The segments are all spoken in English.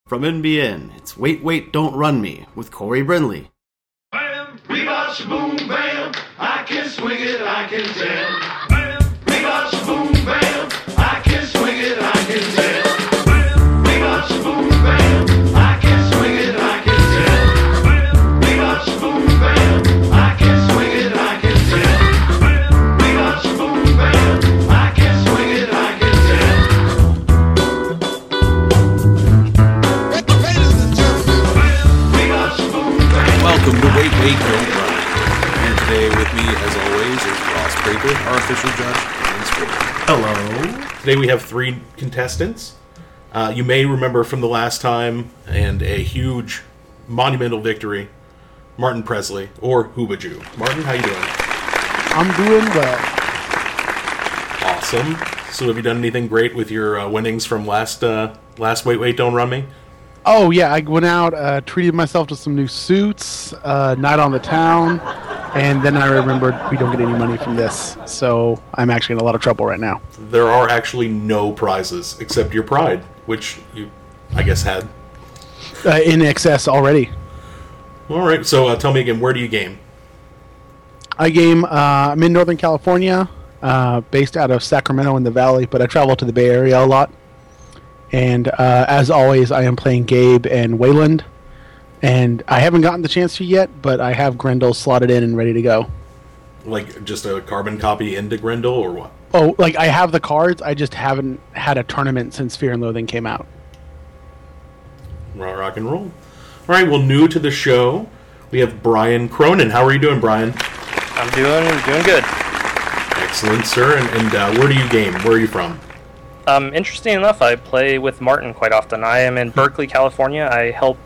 From NBN, it's Wait, Wait, Don't Run Me with Corey Brindley. Bam, rebosh, boom, bam, I can swing it, I can jam. Bam, rebosh, boom, bam, I can swing it, I can jam. Bam, rebosh, boom, bam, I can swing it, I can jam. Bam, rebosh, boom, bam, I can swing it, I can jam. Bam, rebosh, boom, bam, I can swing it, I can Welcome to Wait, Wait, Don't Run. And today with me, as always, is Ross Prater, our official judge and score. Hello. Today we have three contestants. You may remember from the last time, and a huge, monumental victory, Martin Presley, or Hoobajoo. Martin, how you doing? I'm doing well. Awesome. So have you done anything great with your winnings from last Wait, Wait, Don't Run Me? Oh, yeah, I went out, treated myself to some new suits, night on the town, and then I remembered we don't get any money from this, so I'm actually in a lot of trouble right now. There are actually no prizes, except your pride, which you, I guess, had. In excess already. All right, so tell me again, where do you game? I'm in Northern California, based out of Sacramento in the Valley, but I travel to the Bay Area a lot. And as always, I am playing Gabe and Wayland. And I haven't gotten the chance to yet, but I have Grendel slotted in and ready to go. Like, just a carbon copy into Grendel, or what? Oh, like, I have the cards, I just haven't had a tournament since Fear and Loathing came out. Rock and roll. All right, well, new to the show, we have Brian Cronin. How are you doing, Brian? I'm doing good. Excellent, sir. And where do you game? Where are you from? Interesting enough, I play with Martin quite often. I am in Berkeley, California. I help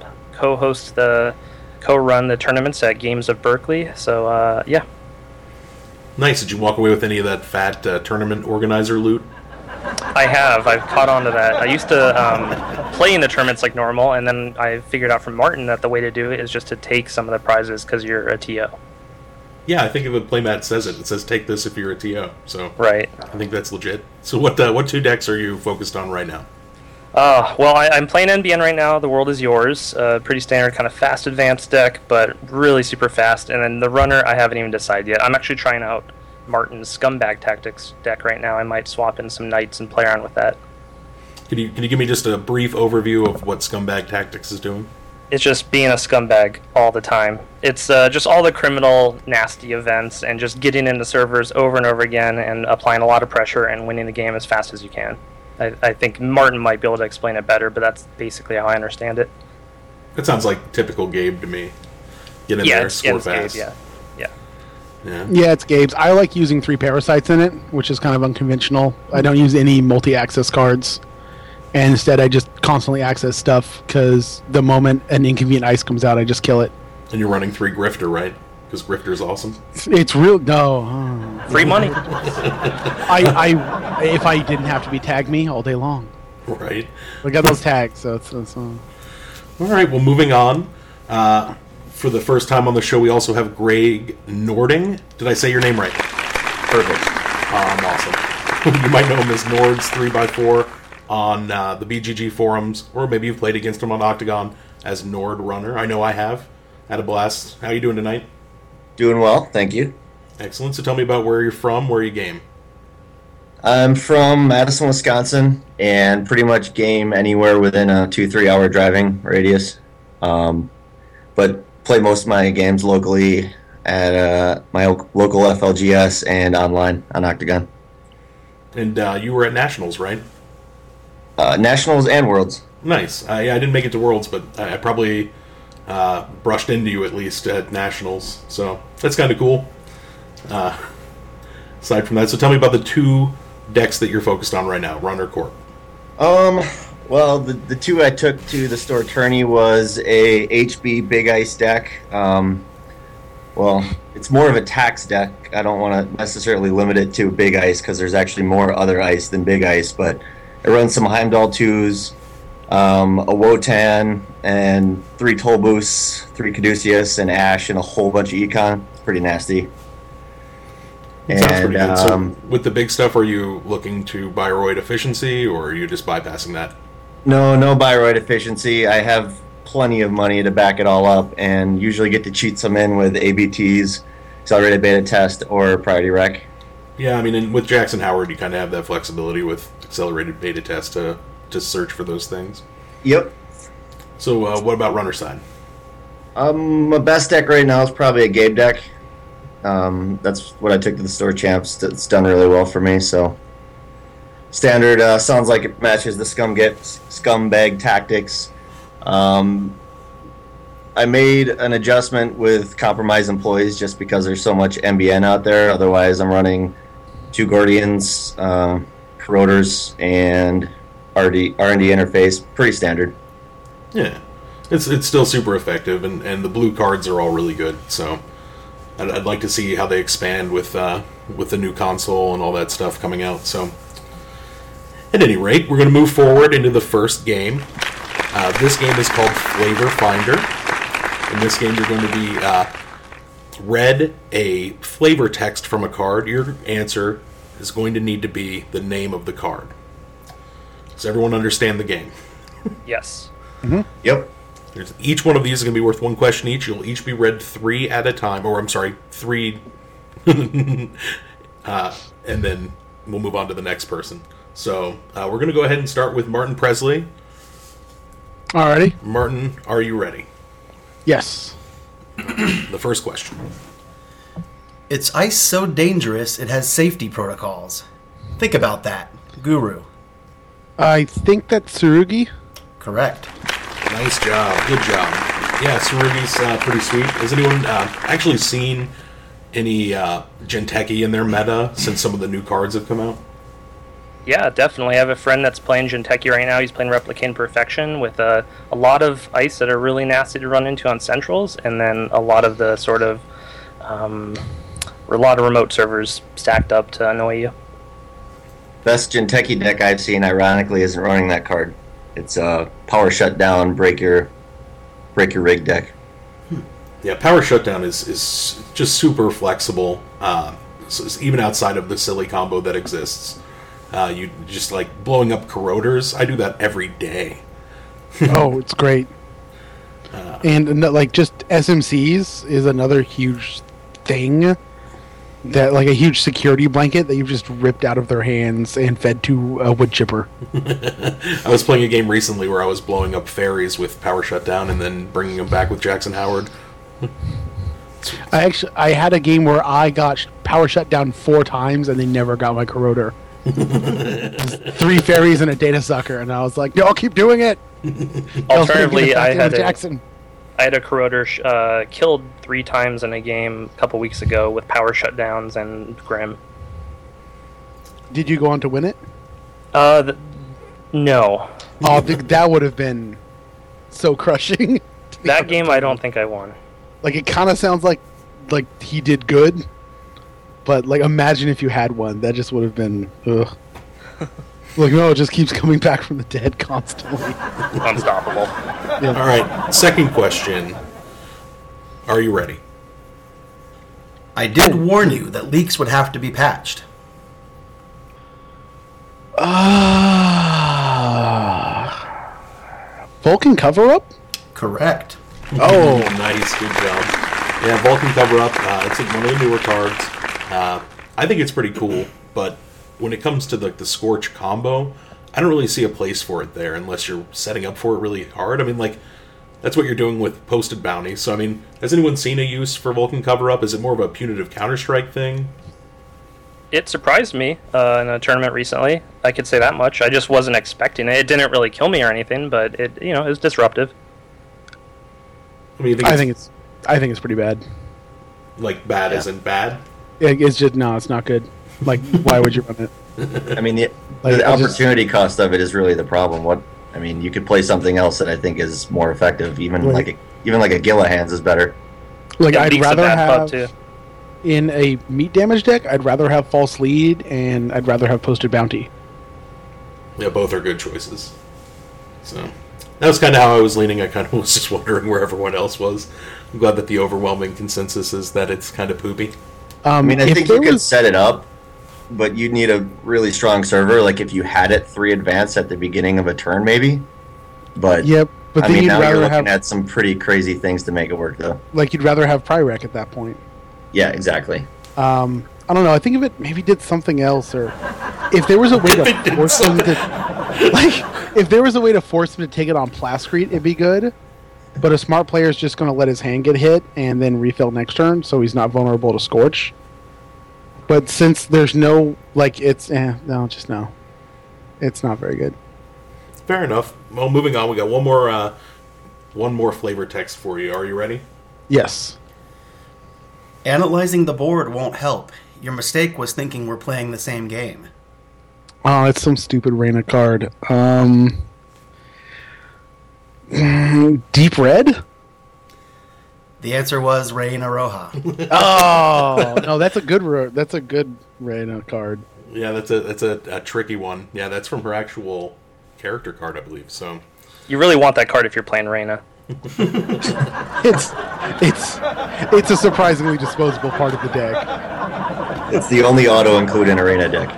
co-run the tournaments at Games of Berkeley. So, yeah. Nice. Did you walk away with any of that fat tournament organizer loot? I have. I've caught on to that. I used to play in the tournaments like normal, and then I figured out from Martin that the way to do it is just to take some of the prizes because you're a TO. Yeah, I think if a playmat says it. It says take this if you're a TO. So right. I think that's legit. So what two decks are you focused on right now? Well, I'm playing NBN right now. The World Is Yours. Pretty standard kind of fast advanced deck, but really super fast. And then the runner, I haven't even decided yet. I'm actually trying out Martin's Scumbag Tactics deck right now. I might swap in some Knights and play around with that. Can you give me just a brief overview of what Scumbag Tactics is doing? It's just being a scumbag all the time. It's just all the criminal, nasty events and just getting into servers over and over again and applying a lot of pressure and winning the game as fast as you can. I think Martin might be able to explain it better, but that's basically how I understand it. That sounds like typical Gabe to me. Get in there, score fast. Gabe, yeah. Yeah, it's Gabe's. I like using 3 parasites in it, which is kind of unconventional. I don't use any multi-access cards. And instead, I just constantly access stuff, because the moment an Inconvenient Ice comes out, I just kill it. And you're running 3 Grifter, right? Because Grifter's awesome. It's real... No. Free money. If I didn't have to be tag me all day long. Right. I got those tags, so it's All right, well, moving on. For the first time on the show, we also have Greg Nording. Did I say your name right? Perfect. Awesome. You might know him as Nord's 3x4 on the BGG forums, or maybe you've played against him on Octagon as Nord Runner. I know I have. Had a blast. How are you doing tonight? Doing well, thank you. Excellent. So tell me about where you're from, where you game. I'm from Madison, Wisconsin, and pretty much game anywhere within a 2-3 hour driving radius. But play most of my games locally at my local FLGS and online on Octagon. And you were at Nationals, right? Nationals and Worlds. Nice. I didn't make it to Worlds, but I probably brushed into you at least at Nationals. So that's kind of cool. Aside from that, so tell me about the 2 decks that you're focused on right now, Runner Corp. Well, the 2 I took to the store tourney was a HB Big Ice deck. Well, it's more of a tax deck. I don't want to necessarily limit it to Big Ice because there's actually more other ice than Big Ice, but it runs some Heimdall 2s, a Wotan, and 3 Tolbus, 3 Caduceus, and Ash, and a whole bunch of Econ. It's pretty nasty. Sounds pretty good. So with the big stuff, are you looking to Bioroid efficiency, or are you just bypassing that? No Bayreuth efficiency. I have plenty of money to back it all up, and usually get to cheat some in with ABTs, accelerated beta test, or priority rec. Yeah, I mean, and with Jackson Howard, you kind of have that flexibility with accelerated beta test to search for those things. Yep. So, what about runner side? My best deck right now is probably a Gabe deck. That's what I took to the store champs. It's done really well for me. So standard sounds like it matches the scumbag tactics. I made an adjustment with compromise employees just because there's so much MBN out there. Otherwise, I'm running 2 Gordians, Corroders, and R&D interface. Pretty standard. Yeah, it's still super effective, and the blue cards are all really good. So I'd like to see how they expand with the new console and all that stuff coming out. So at any rate, we're going to move forward into the first game. This game is called Flavor Finder. In this game, you're going to be read a flavor text from a card. Your answer is going to need to be the name of the card. Does everyone understand the game? Yes. Yep. Each one of these is going to be worth 1 question each. You'll each be read 3 at a time. Or, I'm sorry, 3. And then we'll move on to the next person. So, we're going to go ahead and start with Martin Presley. Alrighty. Martin, are you ready? Yes. The first question. It's ice so dangerous it has safety protocols. Think about that. Guru. I think that's Tsurugi. Correct. Nice job. Good job. Yeah, Tsurugi's pretty sweet. Has anyone actually seen any Jinteki in their meta since some of the new cards have come out? Yeah, definitely. I have a friend that's playing Jinteki right now. He's playing Replicant Perfection with a lot of ice that are really nasty to run into on centrals, and then a lot of the sort of a lot of remote servers stacked up to annoy you. Best Jinteki deck I've seen, ironically, isn't running that card. It's Power Shutdown, break your rig deck. Yeah, Power Shutdown is just super flexible, so it's even outside of the silly combo that exists. You just like blowing up corroders. I do that every day. Oh, it's great. And like just SMCs is another huge thing. That like a huge security blanket that you've just ripped out of their hands and fed to a wood chipper. I was playing a game recently where I was blowing up fairies with Power Shutdown and then bringing them back with Jackson Howard. I had a game where I got power shut down 4 times and they never got my corroder. 3 fairies and a data sucker, and I was like, no, I'll keep doing it. Alternatively, I had Jackson. I had a corroder killed 3 times in a game a couple weeks ago with power shutdowns and Grim. Did you go on to win it? No. Oh, that would have been so crushing. That game, I don't think I won. Like, it kind of sounds like he did good, but like, imagine if you had one. That just would have been ugh. Like, no, it just keeps coming back from the dead constantly. Unstoppable. Yeah. All right, second question. Are you ready? I did warn you that leaks would have to be patched. Vulcan cover-up? Correct. Oh. Nice, good job. Yeah, Vulcan cover-up. It's one of the newer cards. I think it's pretty cool, but when it comes to the Scorch combo, I don't really see a place for it there unless you're setting up for it really hard. I mean, like, that's what you're doing with posted bounties. So, I mean, has anyone seen a use for Vulcan cover-up? Is it more of a punitive Counter-Strike thing? It surprised me in a tournament recently. I could say that much. I just wasn't expecting it. It didn't really kill me or anything, but it was disruptive. I mean, I think it's pretty bad. Like, bad as in bad? It's just, no, it's not good. Like, why would you run it? I mean, the Like, opportunity cost of it is really the problem. You could play something else that I think is more effective. Even Right. like a Gillahands is better. Like, Yeah, I'd Leak's a rather bad pub, have too. in a meat damage deck. I'd rather have false lead, and I'd rather have posted bounty. Yeah, both are good choices. So, that was kind of how I was leaning. I kind of was just wondering where everyone else was. I'm glad that the overwhelming consensus is that it's kind of poopy. I mean, I if think there you could was set it up but you'd need a really strong server. Like if you had it 3 advanced at the beginning of a turn, maybe. But Yep. But I then mean, you'd now you're rather looking have at some pretty crazy things to make it work, though. like you'd rather have Pyrrhec at that point. Yeah, exactly. I don't know. I think if it maybe did something else, or if there was a way to force them to, like, if there was a way to force him to take it on Plascrete, it'd be good. But a smart player is just going to let his hand get hit and then refill next turn, so he's not vulnerable to Scorch. But since there's no, like, it's no, just no. It's not very good. Fair enough. Well, moving on, we got one more flavor text for you. Are you ready? Yes. Analyzing the board won't help. Your mistake was thinking we're playing the same game. Oh, it's some stupid Reyna card. Deep Red? The answer was Reina Roja. Oh no, that's a good Reyna card. Yeah, that's a tricky one. Yeah, that's from her actual character card, I believe. So You really want that card if you're playing Reyna. It's a surprisingly disposable part of the deck. It's the only auto include in Arena deck.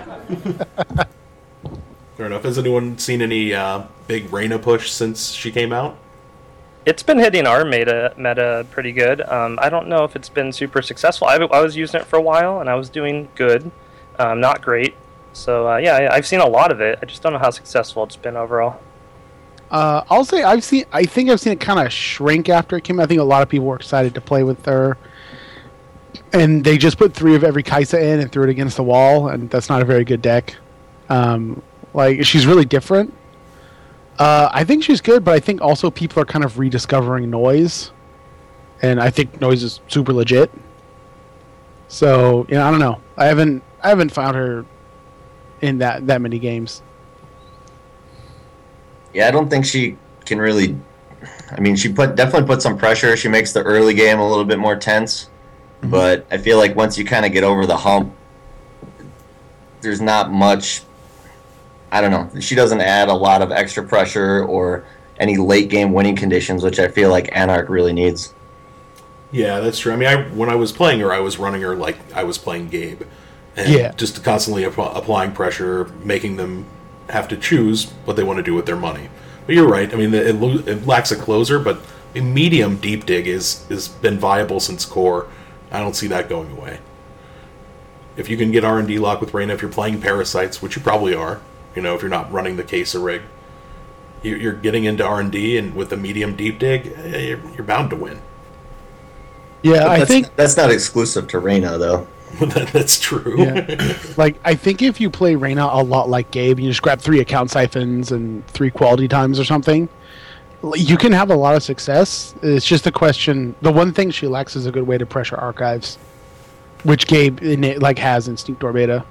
fair enough. Has anyone seen any big Reyna push since she came out? It's been hitting our meta pretty good. I don't know if it's been super successful. I was using it for a while, and I was doing good. Not great. So, yeah, I've seen a lot of it. I just don't know how successful it's been overall. I'll say I think I've seen it kind of shrink after it came out. I think a lot of people were excited to play with her. And they just put 3 of every Kaisa in and threw it against the wall, and that's not a very good deck. Like, she's really different. I think she's good, but I think also people are kind of rediscovering Noise. And I think Noise is super legit. So, I don't know. I haven't found her in that many games. Yeah, I don't think she can really. I mean, she definitely put some pressure. She makes the early game a little bit more tense, but I feel like once you kind of get over the hump, there's not much. I don't know. She doesn't add a lot of extra pressure or any late game winning conditions, which I feel like Anarch really needs. Yeah, that's true. I mean, when I was playing her, I was running her like I was playing Gabe, and just constantly applying pressure, making them have to choose what they want to do with their money. But you're right. I mean, it lacks a closer, but a medium deep dig is been viable since core. I don't see that going away. If you can get R&D lock with Reyna, if you're playing Parasites, which you probably are, if you're not running the Kesa rig, you're getting into R&D, and with a medium deep dig, you're bound to win. Yeah, I think that's not exclusive to Reyna, though. That's true. Yeah. Like, I think if you play Reyna a lot like Gabe, you just grab 3 account siphons and 3 quality times or something, you can have a lot of success. It's just a question. The one thing she lacks is a good way to pressure archives, which Gabe has in Stinkdoor Beta.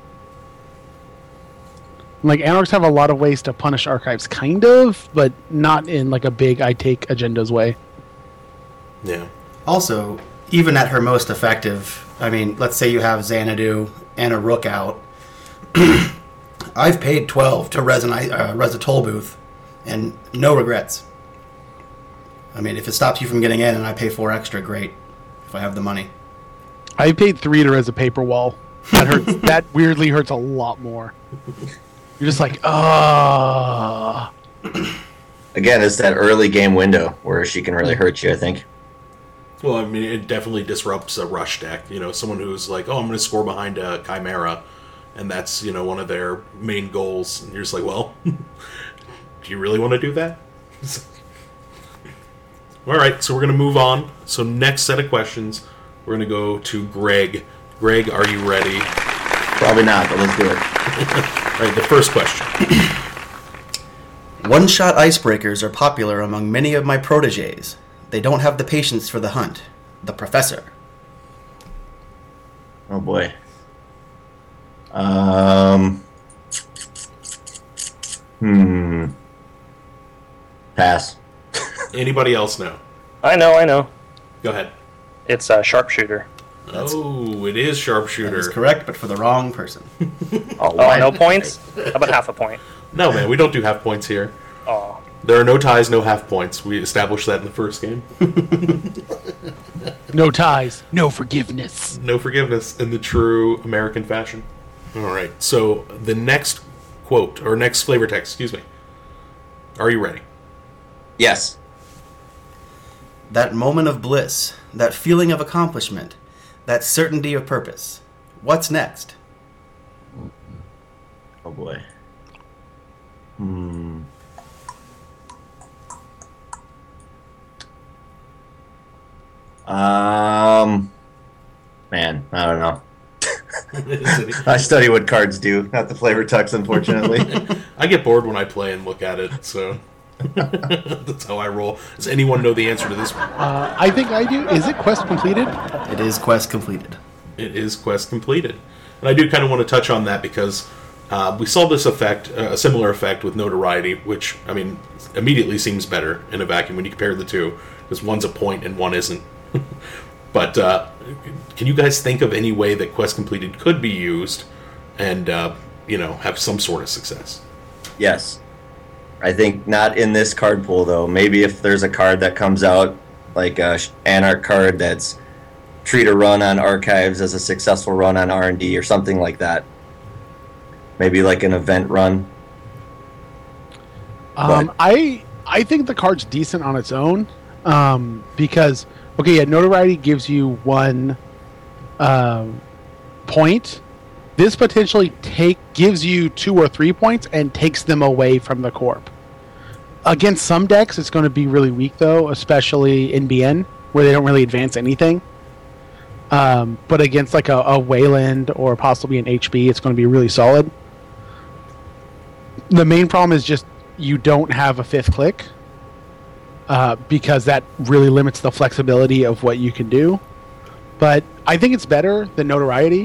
Like, Anarchs have a lot of ways to punish archives, kind of, but not in like a big I take agendas way. Yeah. Also, even at her most effective, I mean, let's say you have Xanadu and a Rook out. I've paid 12 to res a toll booth, and no regrets. I mean, if it stops you from getting in and I pay 4 extra, great. If I have the money. I paid 3 to res a paper wall. That hurts. That weirdly hurts a lot more. You're just like, ah. Again, it's that early game window where she can really hurt you, I think. Well, I mean, it definitely disrupts a rush deck. Someone who's like, oh, I'm going to score behind a Chimera, and that's, one of their main goals. And you're just like, well, do you really want to do that? All right, so we're going to move on. So next set of questions, we're going to go to Greg. Greg, are you ready? Probably not, but let's do it. All right, the first question. One-shot icebreakers are popular among many of my proteges. They don't have the patience for the hunt. The Professor. Oh boy. Pass. Anybody else know? I know. Go ahead. It's Sharpshooter. Oh, it is Sharpshooter. That is correct, but for the wrong person. Oh, no points? How about half a point? No, man, we don't do half points here. Oh. There are no ties, no half points. We established that in the first game. No ties, no forgiveness. No forgiveness in the true American fashion. All right. So the next quote, or next flavor text, excuse me. Are you ready? Yes. That moment of bliss, that feeling of accomplishment, that certainty of purpose. What's next? Oh boy. Man, I don't know. I study what cards do, not the flavor text, unfortunately. I get bored when I play and look at it, so that's how I roll. Does anyone know the answer to this one? I think I do. Is it quest completed? It is quest completed. It is quest completed. And I do kind of want to touch on that because we saw this effect, a similar effect with notoriety, which, I mean, immediately seems better in a vacuum when you compare the two, because one's a point and one isn't. But can you guys think of any way that quest completed could be used and, have some sort of success? Yes. I think not in this card pool, though. Maybe if there's a card that comes out, like a Anarch card that's treat a run on archives as a successful run on R&D or something like that. Maybe like an event run. I think the card's decent on its own because, notoriety gives you 1 point. This potentially gives you 2 or 3 points and takes them away from the corp. Against some decks, it's going to be really weak, though, especially in BN, where they don't really advance anything. But against like a Wayland or possibly an HB, it's going to be really solid. The main problem is just you don't have a 5th click because that really limits the flexibility of what you can do. But I think it's better than notoriety.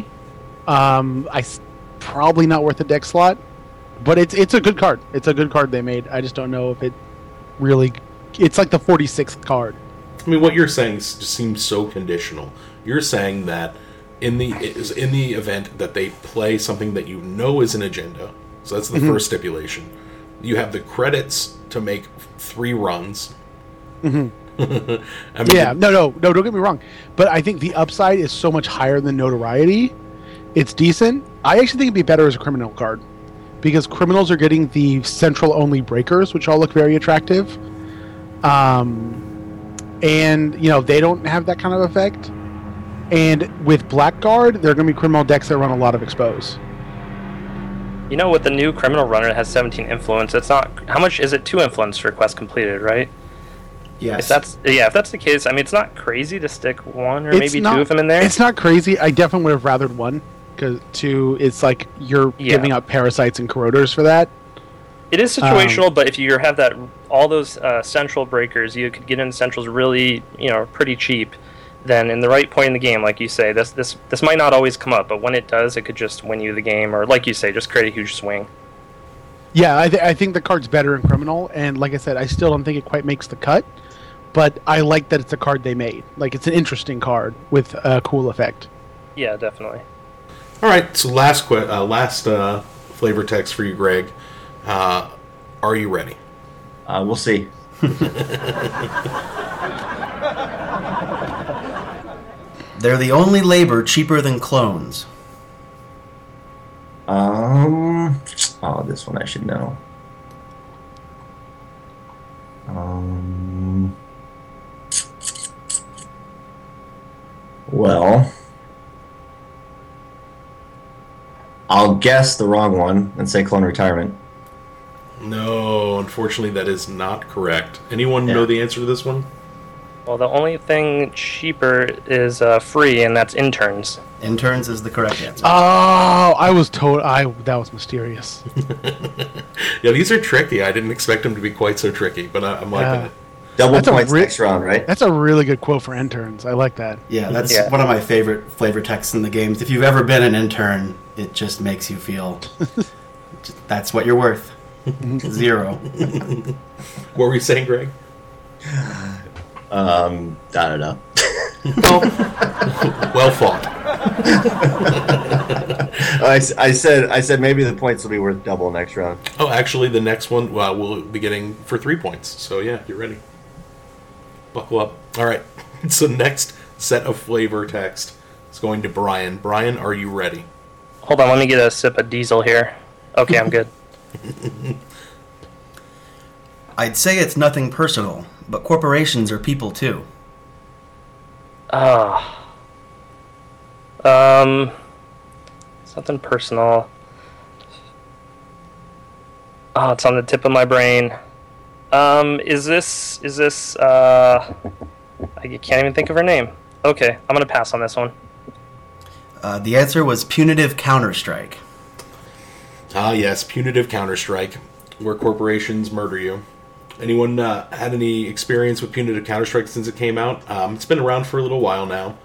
Probably not worth a deck slot, but it's a good card. It's a good card they made. I just don't know if it really. It's like the 46th card. I mean, what you're saying just seems so conditional. You're saying that in the event that they play something that you know is an agenda, so that's the first stipulation. You have the credits to make 3 runs. Mm-hmm. I mean, no, don't get me wrong. But I think the upside is so much higher than notoriety. It's decent. I actually think it'd be better as a criminal card because criminals are getting the central only breakers, which all look very attractive. And they don't have that kind of effect. And with Blackguard, there are going to be criminal decks that run a lot of expose. With the new criminal runner that has 17 influence, it's not. How much is it? 2 influence for quest completed, right? Yes. If that's the case, I mean, it's not crazy to stick 1 or maybe 2 of them in there. It's not crazy. I definitely would have rathered 1 because 2, it's like you're giving out parasites and corroders for that. It is situational, but if you have all those central breakers, you could get into centrals really, pretty cheap. Then in the right point in the game, like you say, this might not always come up, but when it does, it could just win you the game, or like you say, just create a huge swing. Yeah, I think the card's better in criminal, and like I said, I still don't think it quite makes the cut, but I like that it's a card they made. Like, it's an interesting card with a cool effect. Yeah, definitely. all right, so last flavor text for you, Greg. Are you ready? We'll see. They're the only labor cheaper than clones. This one I should know. Well, I'll guess the wrong one and say clone retirement. No, unfortunately, that is not correct. Anyone know the answer to this one? Well, the only thing cheaper is free, and that's interns. Interns is the correct answer. Oh, I was told. That was mysterious. Yeah, these are tricky. I didn't expect them to be quite so tricky, but I'm liking it. Double That's points next round, right? That's a really good quote for interns. I like that. Yeah, that's one of my favorite flavor texts in the games. If you've ever been an intern, it just makes you feel that's what you're worth. 0. What were you saying, Greg? I don't know. Well fought. I said maybe the points will be worth double next round. Oh, actually, the next one we'll be getting for 3 points. So yeah, you're ready. Buckle up. All right. So next set of flavor text is going to Brian. Brian, are you ready? Hold on, let me get a sip of diesel here. Okay, I'm good. I'd say it's nothing personal, but corporations are people too. Something personal. Oh, it's on the tip of my brain. Is this, I can't even think of her name. Okay, I'm gonna pass on this one. The answer was punitive Counter-Strike. Ah, yes, punitive Counter-Strike, where corporations murder you. Anyone had any experience with punitive Counter-Strike since it came out? It's been around for a little while now.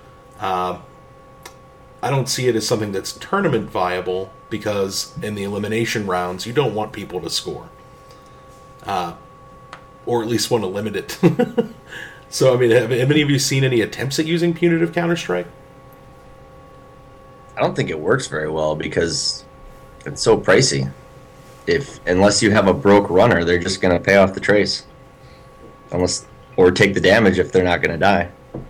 I don't see it as something that's tournament viable because in the elimination rounds, you don't want people to score. Or at least want to limit it. So, I mean, have any of you seen any attempts at using punitive Counter-Strike? I don't think it works very well because it's so pricey. Unless you have a broke runner, they're just going to pay off the trace, or take the damage if they're not going to die.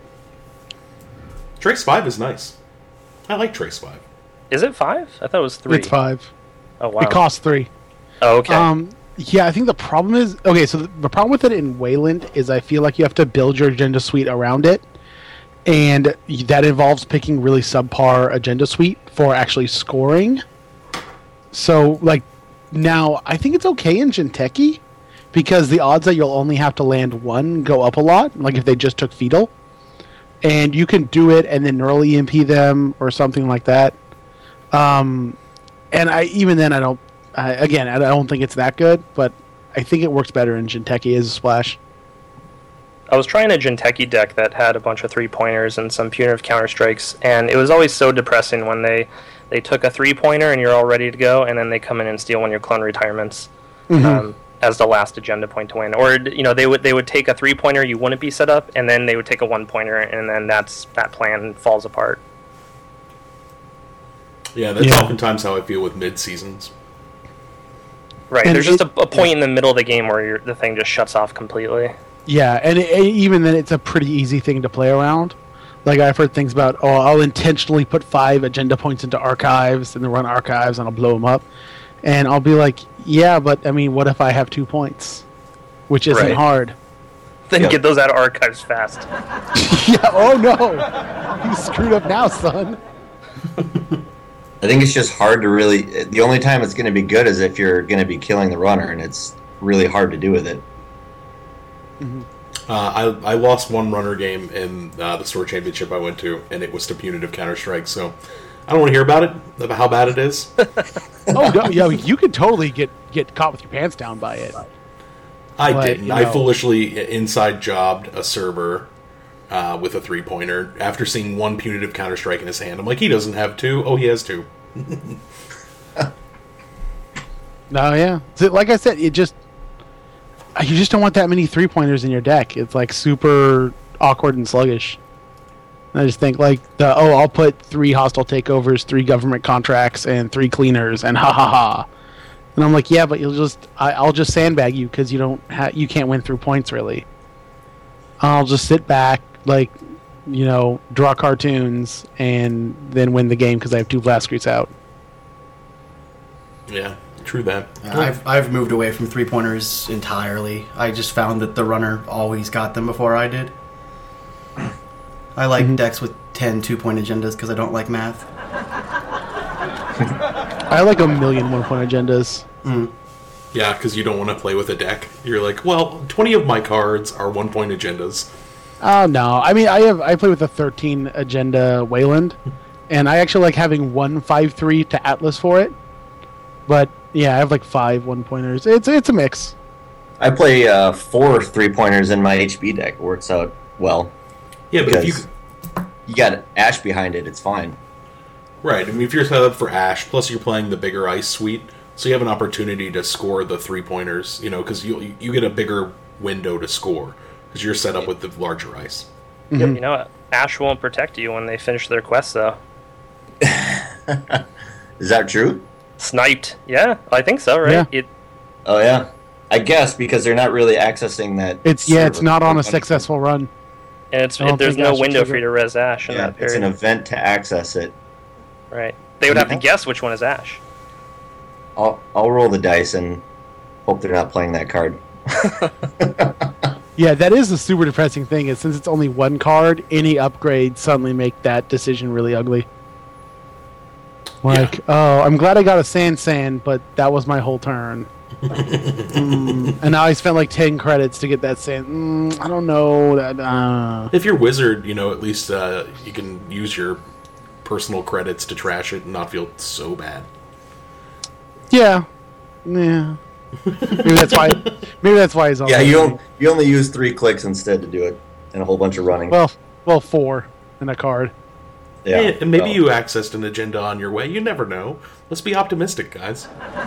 Trace 5 is nice. I like Trace 5. Is it 5? I thought it was 3. It's 5. Oh, wow. It costs 3. Oh, okay. Yeah, I think the problem is... Okay, so the problem with it in Wayland is I feel like you have to build your agenda suite around it. And that involves picking really subpar agenda suite for actually scoring. So, like, now, I think it's okay in Jinteki because the odds that you'll only have to land one go up a lot, like if they just took Fetal. And you can do it and then neural EMP them or something like that. And even then, I don't think it's that good, but I think it works better in Jinteki as a splash. I was trying a Jinteki deck that had a bunch of 3-pointers and some punitive counter-strikes, and it was always so depressing when they took a 3-pointer and you're all ready to go, and then they come in and steal one of your clone retirements as the last agenda point to win. Or, you know, they would take a 3-pointer, you wouldn't be set up, and then they would take a 1-pointer, and then that plan falls apart. Yeah, that's oftentimes how I feel with mid-seasons. Right, And there's just a point in the middle of the game where the thing just shuts off completely. Yeah, and even then, it's a pretty easy thing to play around. Like, I've heard things about, I'll intentionally put 5 agenda points into archives, and then run archives, and I'll blow them up. And I'll be like, yeah, but, I mean, what if I have 2 points? Which isn't Right. hard. Then get those out of archives fast. Yeah, oh no! You screwed up now, son. I think it's just hard to really... The only time it's going to be good is if you're going to be killing the runner, and it's really hard to do with it. I lost one runner game in the store championship I went to, and it was to punitive Counter-Strike, so I don't want to hear about it, about how bad it is. Oh, no, yeah, you could totally get caught with your pants down by it. I But, didn't. you I know. foolishly inside jobbed a server with a 3-pointer after seeing one punitive Counter-Strike in his hand. I'm like, he doesn't have 2. Oh, he has 2. No, yeah. So, like I said, you just don't want that many 3-pointers in your deck. It's like super awkward and sluggish. And I just think like I'll put 3 hostile takeovers, 3 government contracts, and 3 cleaners, and ha ha ha. And I'm like, yeah, but I'll just sandbag you because you can't win through points really. I'll just sit back, like, you know, draw cartoons, and then win the game because I have 2 blast screens out. Yeah, true that. I've moved away from 3-pointers entirely. I just found that the runner always got them before I did. I like decks with 10 2-point agendas because I don't like math. I like a million 1-point agendas. Yeah, because you don't want to play with a deck. You're like, well, 20 of my cards are 1-point agendas. Oh no! I mean, I play with a 13 agenda Wayland, and I actually like having 1 5/3 to Atlas for it. But yeah, I have like 5 1-pointers. It's a mix. I play 4 3-pointers in my HB deck. It works out well. Yeah, but if you... Because you got Ash behind it, it's fine. Right, I mean, if you're set up for Ash, plus you're playing the bigger ice suite, so you have an opportunity to score the 3-pointers, you know, because you get a bigger window to score, because you're set up with the larger ice. You know, Ash won't protect you when they finish their quest, though. Is that true? Sniped. Yeah, I think so, right? Yeah. Oh, yeah. I guess because they're not really accessing that. It's server. not on a successful run. And I don't there's think no Ash window will for you to res Ash in Yeah, that it's an period. event to access it. Right. They would have to guess which one is Ash. I'll roll the dice and hope they're not playing that card. Yeah, that is the super depressing thing. Is since it's only one card, any upgrade suddenly make that decision really ugly. Like, oh, I'm glad I got a Sand, but that was my whole turn. And now I spent like 10 credits to get that Sand. I don't know. If you're Wizard, at least you can use your personal credits to trash it and not feel so bad. Yeah. Maybe that's why. Maybe that's why he's on. Yeah, you only use 3 clicks instead to do it, and a whole bunch of running. Well, 4 in a card. Yeah, And maybe you accessed an agenda on your way. You never know. Let's be optimistic, guys.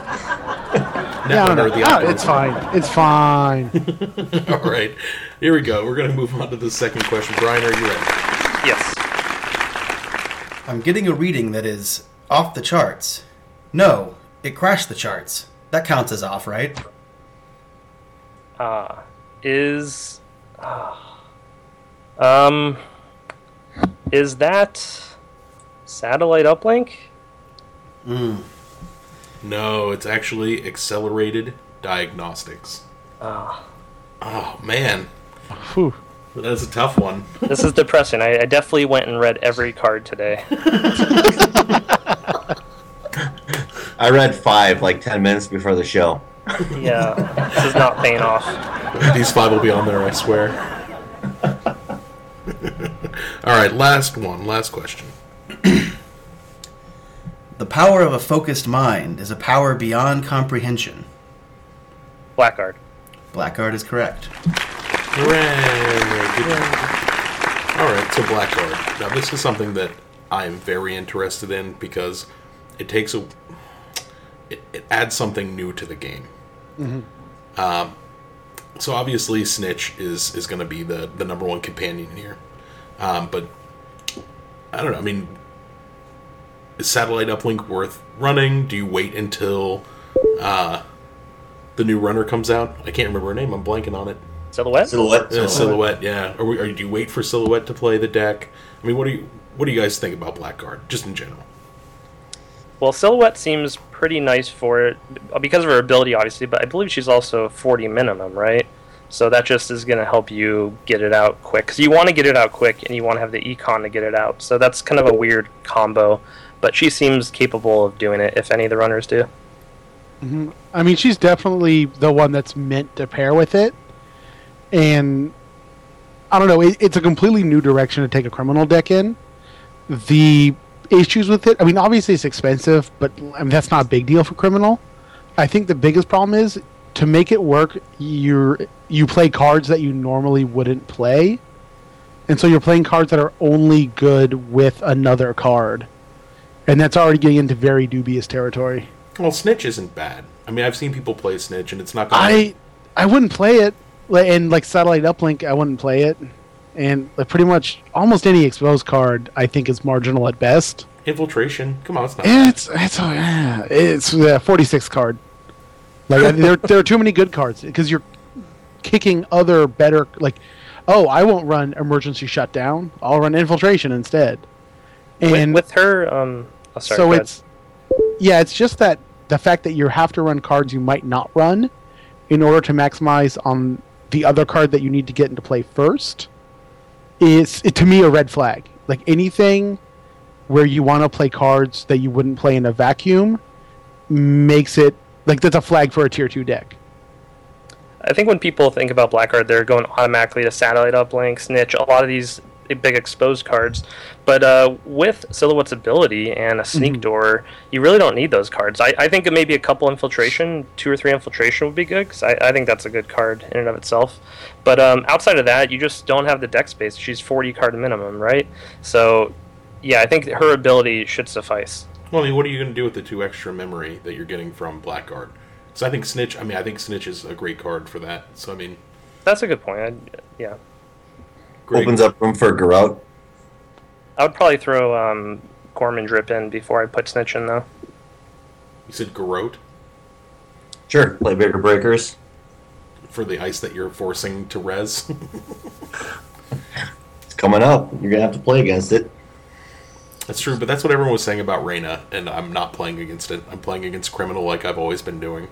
It's fine. It's fine. All right, here we go. We're going to move on to the second question. Brian, are you ready? Yes. I'm getting a reading that is off the charts. No, it crashed the charts. That counts as off, right? Is that satellite uplink? No, it's actually accelerated diagnostics. Oh, man. Whew. That's a tough one. This is depressing. I definitely went and read every card today. I read 5 like 10 minutes before the show. Yeah, this is not paying off. These 5 will be on there, I swear. All right, last question. The power of a focused mind is a power beyond comprehension. Blackguard. Blackguard is correct. Hooray! Good job. All right, so Blackguard. Now, this is something that I'm very interested in because it takes it adds something new to the game. Mm-hmm. So obviously, Snitch is going to be the number one companion here. But I don't know. I mean, is Satellite Uplink worth running? Do you wait until the new runner comes out? I can't remember her name. I'm blanking on it. Silhouette? Silhouette. Yeah. Or do you wait for Silhouette to play the deck? I mean, what do you guys think about Blackguard, just in general? Well, Silhouette seems pretty nice for it because of her ability, obviously. But I believe she's also 40 minimum, right? So that just is going to help you get it out quick. Because you want to get it out quick, and you want to have the econ to get it out. So that's kind of a weird combo. But she seems capable of doing it, if any of the runners do. Mm-hmm. I mean, she's definitely the one that's meant to pair with it. And, I don't know, it's a completely new direction to take a criminal deck in. The issues with it, I mean, obviously it's expensive, but I mean, that's not a big deal for criminal. I think the biggest problem is, to make it work, you play cards that you normally wouldn't play. And so you're playing cards that are only good with another card. And that's already getting into very dubious territory. Well, Snitch isn't bad. I mean, I've seen people play Snitch, and it's not going to... I wouldn't play it. And like Satellite Uplink, I wouldn't play it. And like pretty much almost any exposed card, I think, is marginal at best. Infiltration. Come on, it's not bad. It's a 46 card. Like there are too many good cards because you're kicking other better. Like, oh, I won't run Emergency Shutdown. I'll run Infiltration instead. And with her, sorry, so it's just that the fact that you have to run cards you might not run in order to maximize on the other card that you need to get into play first is, to me, a red flag. Like anything where you want to play cards that you wouldn't play in a vacuum makes it like that's a flag for a tier 2 deck. I think when people think about Blackguard, they're going automatically to Satellite Uplink, Snitch, a lot of these big exposed cards. But with Silhouette's ability and a Sneak Door, you really don't need those cards. I think maybe a couple Infiltration, 2 or 3 Infiltration would be good, because I think that's a good card in and of itself. But outside of that, you just don't have the deck space. She's 40 card minimum, right? So, yeah, I think her ability should suffice. Well, I mean, what are you going to do with the 2 extra memory that you're getting from Blackguard? So I think Snitch is a great card for that. So, I mean... That's a good point. Yeah. Great. Opens up room for Garrote. I would probably throw Gorman Drip in before I put Snitch in, though. You said Garrote? Sure. Play bigger breakers. For the ice that you're forcing to res? It's coming up. You're going to have to play against it. That's true, but that's what everyone was saying about Reyna, and I'm not playing against it. I'm playing against Criminal like I've always been doing.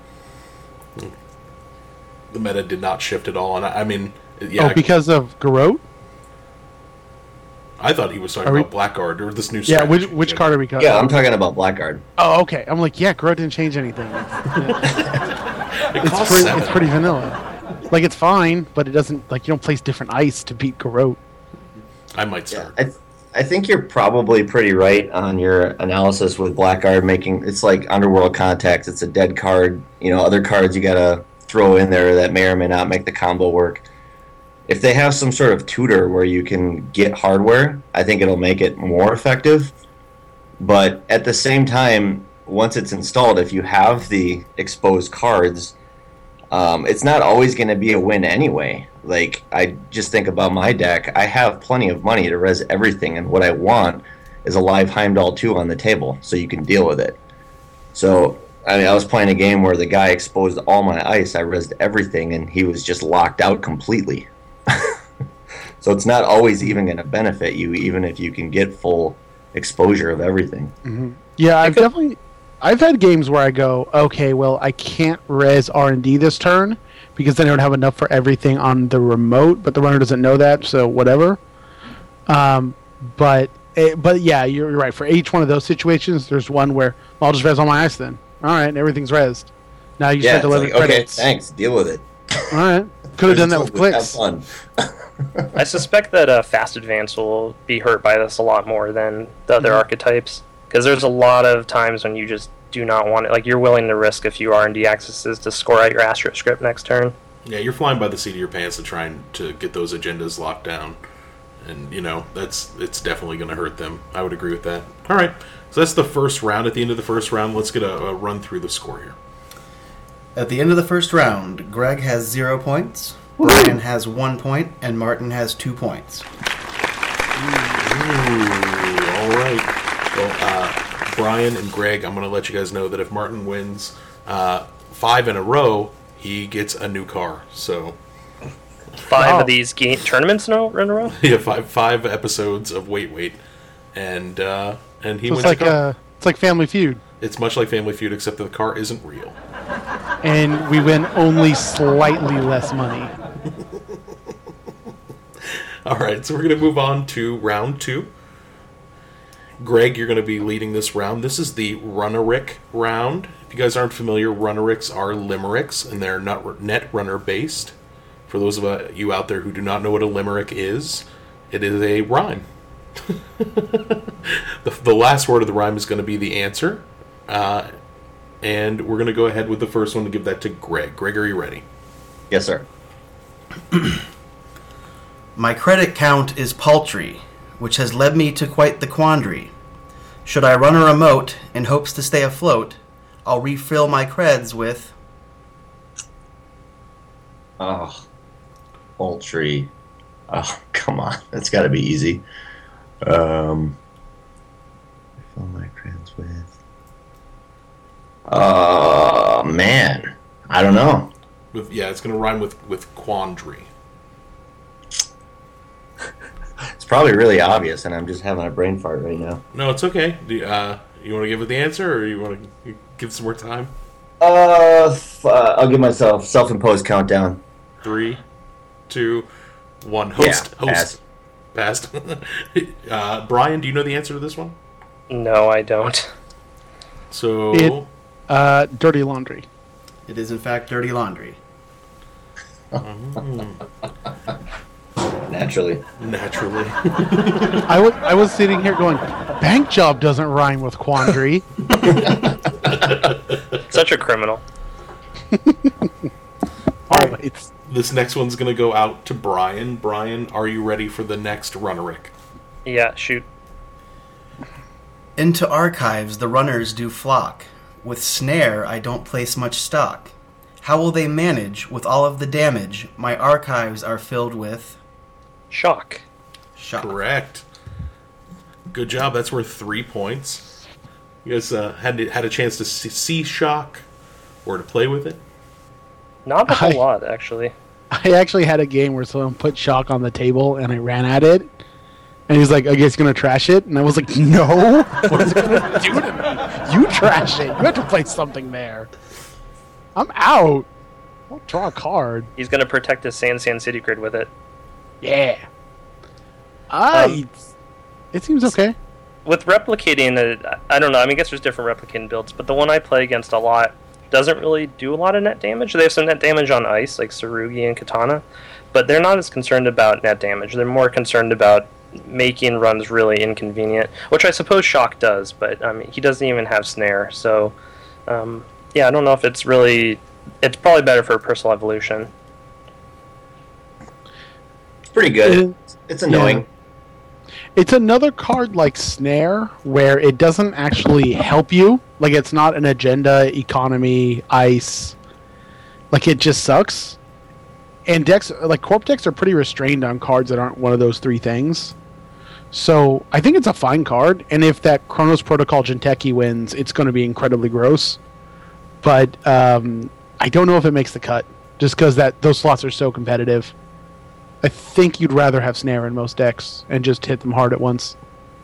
The meta did not shift at all, and I mean, yeah. Oh, because of Garrote? I thought he was talking about Blackguard or this new Yeah, strategy. which card are we covering? Yeah, I'm talking about Blackguard. Oh, okay. I'm like, yeah, Garrote didn't change anything. It costs It's 7. pretty vanilla. Like, it's fine, but it doesn't, like, you don't place different ice to beat Garrote. I might start. I think you're probably pretty right on your analysis with Blackguard making it's like Underworld Contacts. It's a dead card. Other cards you gotta throw in there that may or may not make the combo work. If they have some sort of tutor where you can get hardware, I think it'll make it more effective. But at the same time, once it's installed, if you have the exposed cards, it's not always going to be a win anyway. Like, I just think about my deck. I have plenty of money to res everything, and what I want is a live Heimdall 2 on the table, so you can deal with it. So, I mean, I was playing a game where the guy exposed all my ice. I resed everything, and he was just locked out completely. So it's not always even going to benefit you, even if you can get full exposure of everything. Mm-hmm. Yeah, I've had games where I go, okay, well, I can't res R&D this turn because then I don't have enough for everything on the remote, but the runner doesn't know that, so whatever. But yeah, you're right. For each one of those situations, there's one where I'll just res on my ice then. All right, everything's resed. Now you spent 11 credits. Okay, thanks. Deal with it. All right. Could have done that with clicks. Have fun. I suspect that Fast Advance will be hurt by this a lot more than the other archetypes, because there's a lot of times when you just do not want it. Like, you're willing to risk a few R&D accesses to score out your Astro script next turn. Yeah, you're flying by the seat of your pants to try to get those agendas locked down. And, it's definitely going to hurt them. I would agree with that. All right, so that's the first round. At the end of the first round, let's get a run through the score here. At the end of the first round, Greg has 0 points, Brian has 1 point, and Martin has 2 points. Ooh, all right. Well, Brian and Greg, I'm going to let you guys know that if Martin wins 5 in a row, he gets a new car. So 5 of these tournaments in a row? yeah, five episodes of Wait, and he So wins it's a car. it's like Family Feud, It's much like Family Feud, except that the car isn't real. and we win only slightly less money. All right, so we're going to move on to round 2. Greg, you're going to be leading this round. This is the Runerick round. If you guys aren't familiar, Runericks are limericks, and they're net runner based. For those of you out there who do not know what a limerick is, it is a rhyme. The last word of the rhyme is going to be the answer. And we're going to go ahead with the first one to give that to Greg. Greg, are you ready? Yes, sir. My credit count is paltry, which has led me to quite the quandary. Should I run a remote in hopes to stay afloat, I'll refill my creds with... Oh, poultry. Oh, come on. That's got to be easy. Fill my crayons with... Oh, man. I don't know. It's going to rhyme with quandary. It's probably really obvious, and I'm just having a brain fart right now. No, it's okay. Do you want to give it the answer, or you want to give some more time? I'll give myself self-imposed countdown. 3, 2, 1. Host. Passed. Brian, do you know the answer to this one? No, I don't. So... Dirty Laundry. It is, in fact, Dirty Laundry. Naturally. I was sitting here going, bank job doesn't rhyme with quandary. Such a criminal. Always. This next one's going to go out to Brian. Brian, are you ready for the next Runerick? Yeah, shoot. Into archives the runners do flock. With snare I don't place much stock. How will they manage with all of the damage? My archives are filled with... Shock. Shock. Correct. Good job. That's worth 3 points. You guys had a chance to see Shock or to play with it? Not a whole lot, actually. I actually had a game where someone put Shock on the table and I ran at it. And he's like, I guess you're going to trash it? And I was like, no. What is it going to do to me? You trash it. You have to play something there. I'm out. I'll draw a card. He's going to protect his Sand City grid with it. Yeah. It seems okay. With replicating, I don't know. I mean, I guess there's different replicating builds, but the one I play against a lot doesn't really do a lot of net damage. They have some net damage on ice, like Sarugi and Katana, but they're not as concerned about net damage. They're more concerned about making runs really inconvenient, which I suppose Shock does, but I mean, he doesn't even have Snare. So, yeah, I don't know if it's really... It's probably better for personal evolution. It's pretty good. It's annoying. Yeah. It's another card like Snare, where it doesn't actually help you. Like, it's not an agenda, economy, ice. Like, it just sucks. And decks, like, Corp decks are pretty restrained on cards that aren't one of those three things. So, I think it's a fine card. And if that Chronos Protocol Jinteki wins, it's going to be incredibly gross. But, I don't know if it makes the cut. Just because those slots are so competitive. I think you'd rather have Snare in most decks and just hit them hard at once.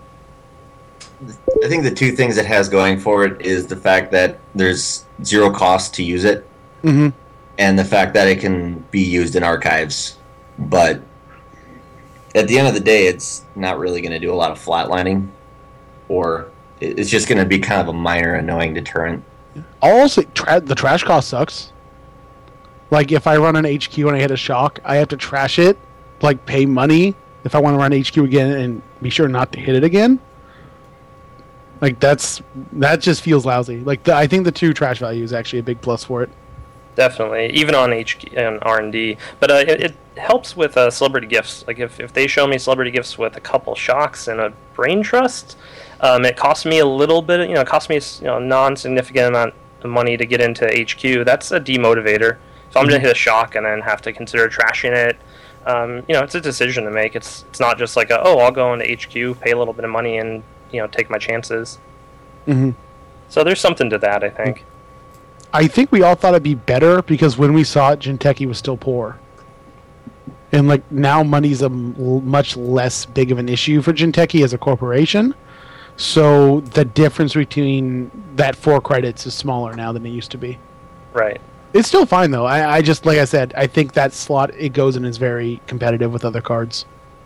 I think the two things it has going for it is the fact that there's zero cost to use it, and the fact that it can be used in archives. But at the end of the day, it's not really going to do a lot of flatlining, or it's just going to be kind of a minor annoying deterrent. Also, the trash cost sucks. Like, if I run an HQ and I hit a shock, I have to trash it, like, pay money if I want to run HQ again and be sure not to hit it again. Like, that just feels lousy. Like, I think the 2 trash value is actually a big plus for it. Definitely, even on HQ and R&D. But it helps with celebrity gifts. Like, if they show me celebrity gifts with a couple shocks and a brain trust, it costs me a little bit. It costs me a non-significant amount of money to get into HQ. That's a demotivator. If I'm going to hit a shock and then have to consider trashing it, it's a decision to make. It's not just like, I'll go into HQ, pay a little bit of money, and take my chances. So there's something to that, I think. I think we all thought it'd be better because when we saw it, Jinteki was still poor. And like now money's a much less big of an issue for Jinteki as a corporation. So the difference between that 4 credits is smaller now than it used to be. Right. It's still fine though. I just, like I said, I think that slot it goes in is very competitive with other cards.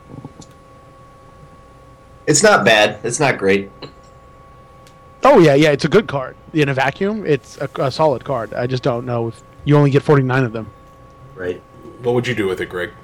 It's not bad. It's not great. Oh yeah, it's a good card. In a vacuum, it's a solid card. I just don't know if you only get 49 of them. Right. What would you do with it, Greg?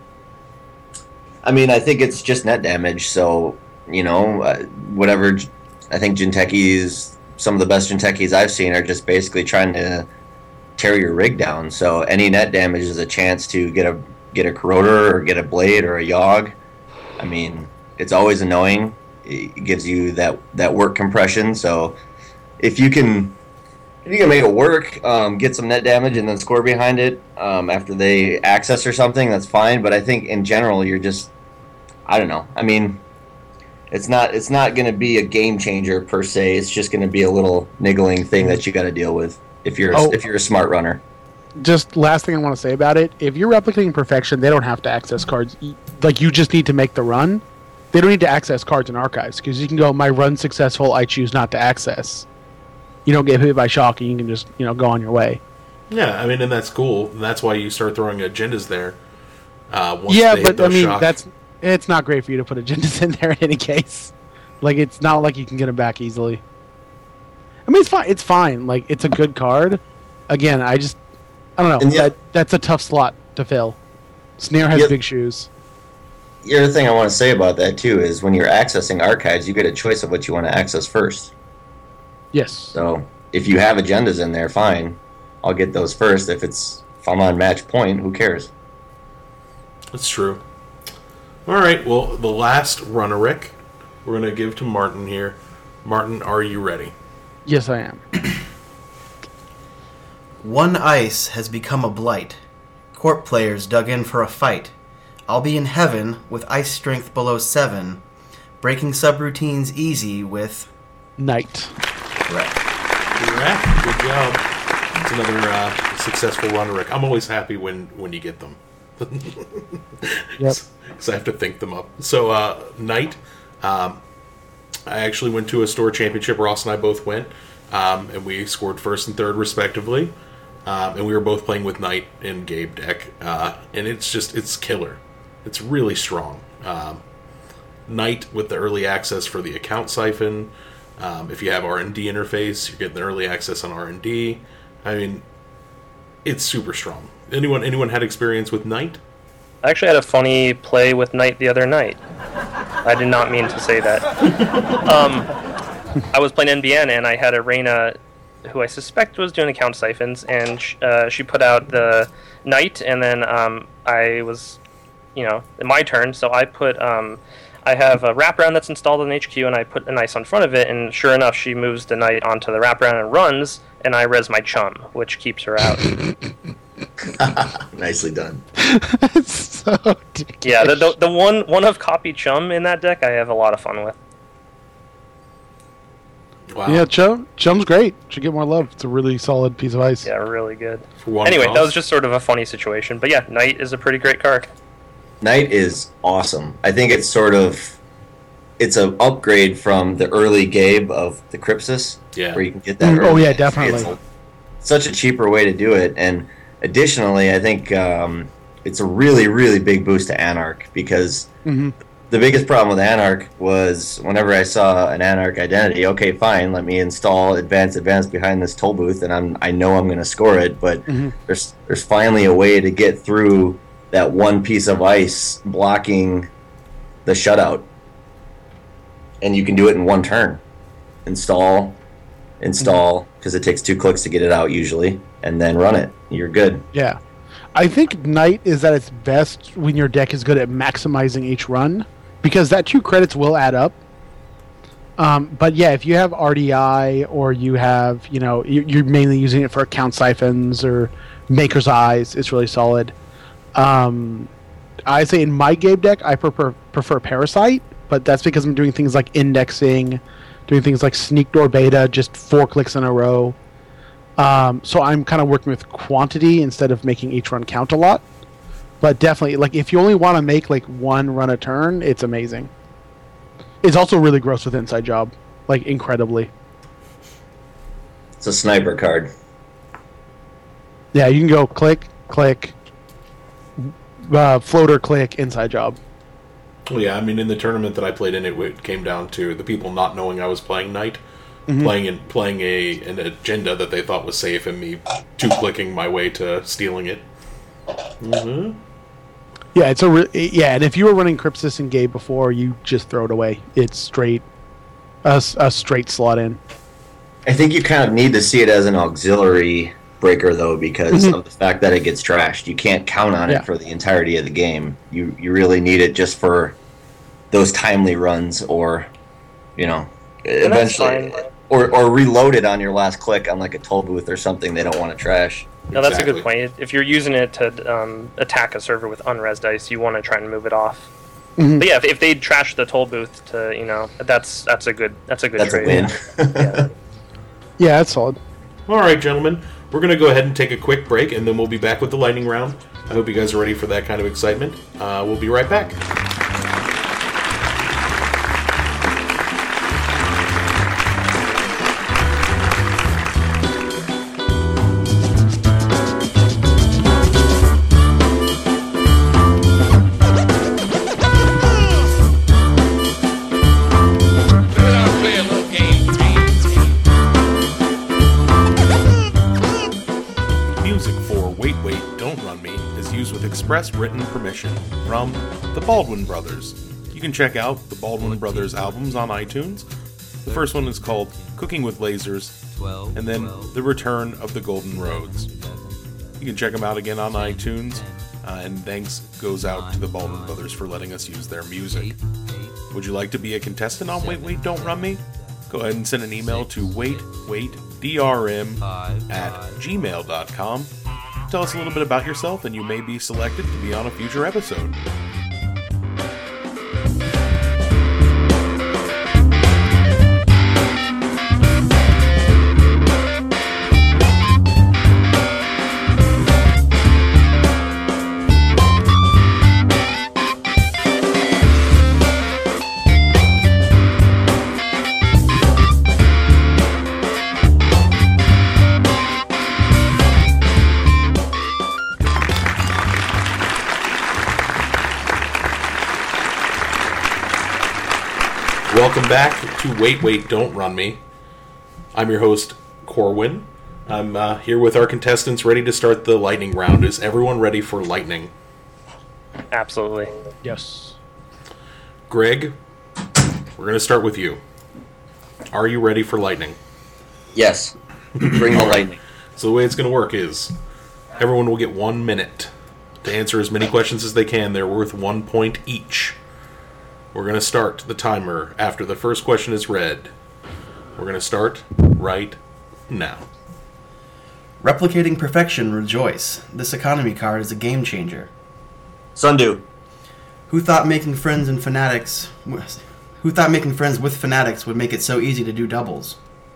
I mean, I think it's just net damage, so, whatever. I think Jinteki's, some of the best Jintekis I've seen are just basically trying to tear your rig down, so any net damage is a chance to get a Corroder or get a Blade or a Yogg. I mean, it's always annoying. It gives you that work compression, so if you can make it work, get some net damage and then score behind it after they access or something, that's fine. But I think in general, you're just, I don't know. I mean, it's not going to be a game changer per se. It's just going to be a little niggling thing that you got to deal with if you're a smart runner. Just last thing I want to say about it: if you're replicating perfection, they don't have to access cards. Like, you just need to make the run. They don't need to access cards in archives because you can go, my run successful, I choose not to access. You don't get hit by shock, and you can just go on your way. Yeah, I mean, and that's cool. And that's why you start throwing agendas there. But I mean, it's not great for you to put agendas in there in any case. Like, it's not like you can get them back easily. I mean, it's fine. It's fine. Like, it's a good card. Again, I don't know. That's a tough slot to fill. Snare has big shoes. The other thing I want to say about that too is when you're accessing archives, you get a choice of what you want to access first. Yes. So if you have agendas in there, fine. I'll get those first. If I'm on match point, who cares? That's true. All right. Well, the last runner-rick we're going to give to Martin here. Martin, are you ready? Yes, I am. One ice has become a blight. Corp players dug in for a fight. I'll be in heaven with ice strength below 7, breaking subroutines easy with... Night. Correct. Good job. It's another successful runner, Rick. I'm always happy when you get them. Yep. because I have to think them up. So, Knight, I actually went to a store championship. Ross and I both went, and we scored first and third respectively. And we were both playing with Knight in Gabe deck, and it's killer. It's really strong. Knight with the early access for the account siphon. If you have R&D interface, you're getting the early access on R&D. I mean, it's super strong. Anyone had experience with Knight? I actually had a funny play with Knight the other night. I did not mean to say that. I was playing NBN, and I had a Reyna who I suspect was doing account siphons, and she put out the Knight, and then I was, my turn, so I put, I have a wraparound that's installed on HQ, and I put an ice on front of it, and sure enough, she moves the Knight onto the wraparound and runs, and I res my chum, which keeps her out. Nicely done. That's so ridiculous. Yeah, the one of copy chum in that deck I have a lot of fun with. Wow. Yeah, Chum's great. Should get more love. It's a really solid piece of ice. Yeah, really good. For one Anyway, cost. that was just sort of a funny situation. But yeah, Knight is a pretty great card. Knight is awesome. I think it's an upgrade from the early Gabe of the Crypsis, Yeah. where you can get that. Oh, early yeah, It's definitely. such a cheaper way to do it, and additionally, I think it's a really, really big boost to Anarch, because the biggest problem with Anarch was whenever I saw an Anarch identity, okay, fine, let me install advanced behind this toll booth, and I know I'm going to score it, but there's finally a way to get through that one piece of ice blocking the shutout, and you can do it in one turn. Install, because it takes 2 clicks to get it out usually, and then run it. You're good. Yeah. I think Knight is at its best when your deck is good at maximizing each run, because that 2 credits will add up. But yeah, if you have RDI, or you have, you're mainly using it for account siphons or Maker's Eyes, it's really solid. I say in my Gabe deck, I prefer Parasite, but that's because I'm doing things like indexing, doing things like Sneak Door Beta, just 4 clicks in a row. So I'm kind of working with quantity instead of making each run count a lot. But definitely, like, if you only want to make like 1 run a turn, it's amazing. It's also really gross with Inside Job, like incredibly. It's a sniper card. Yeah, you can go click, floater, click, Inside Job. Well, yeah, I mean, in the tournament that I played in, it came down to the people not knowing I was playing Knight, playing an agenda that they thought was safe, and me 2-clicking my way to stealing it. Yeah, and if you were running Crypsis and Gabe before, you just throw it away. It's straight, a straight slot in. I think you kind of need to see it as an auxiliary breaker, though, because of the fact that it gets trashed. You can't count on it for the entirety of the game. You really need it just for those timely runs, or eventually, or reload it on your last click on like a toll booth or something they don't want to trash. No, that's a Exactly. good point. If you're using it to attack a server with unres dice, you want to try and move it off. But yeah, if they trash the toll booth to, that's a good That's a trade. win. Yeah, that's solid. All right, gentlemen, we're going to go ahead and take a quick break, and then we'll be back with the lightning round. I hope you guys are ready for that kind of excitement. We'll be right back. Music for Wait, Wait, Don't Run Me is used with express written permission from the Baldwin Brothers. You can check out the Baldwin Brothers albums on iTunes. The first one is called Cooking with Lasers, and then The Return of the Golden Roads. You can check them out again on iTunes, and thanks goes out to the Baldwin Brothers for letting us use their music. Would you like to be a contestant on Wait, Wait, Don't Run Me? Go ahead and send an email to waitwaitdrm@gmail.com. Tell us a little bit about yourself, and you may be selected to be on a future episode. Welcome back to Wait, Wait, Don't Run Me. I'm your host, Corwin. I'm here with our contestants ready to start the lightning round. Is everyone ready for lightning? Absolutely. Yes. Greg, we're going to start with you. Are you ready for lightning? Yes. Bring the lightning. So the way it's going to work is everyone will get 1 minute to answer as many questions as they can. They're worth 1 point each. We're going to start the timer after the first question is read. We're going to start right now. Replicating perfection, rejoice. This economy card is a game changer. Sundew. Who thought making friends with fanatics would make it so easy to do doubles?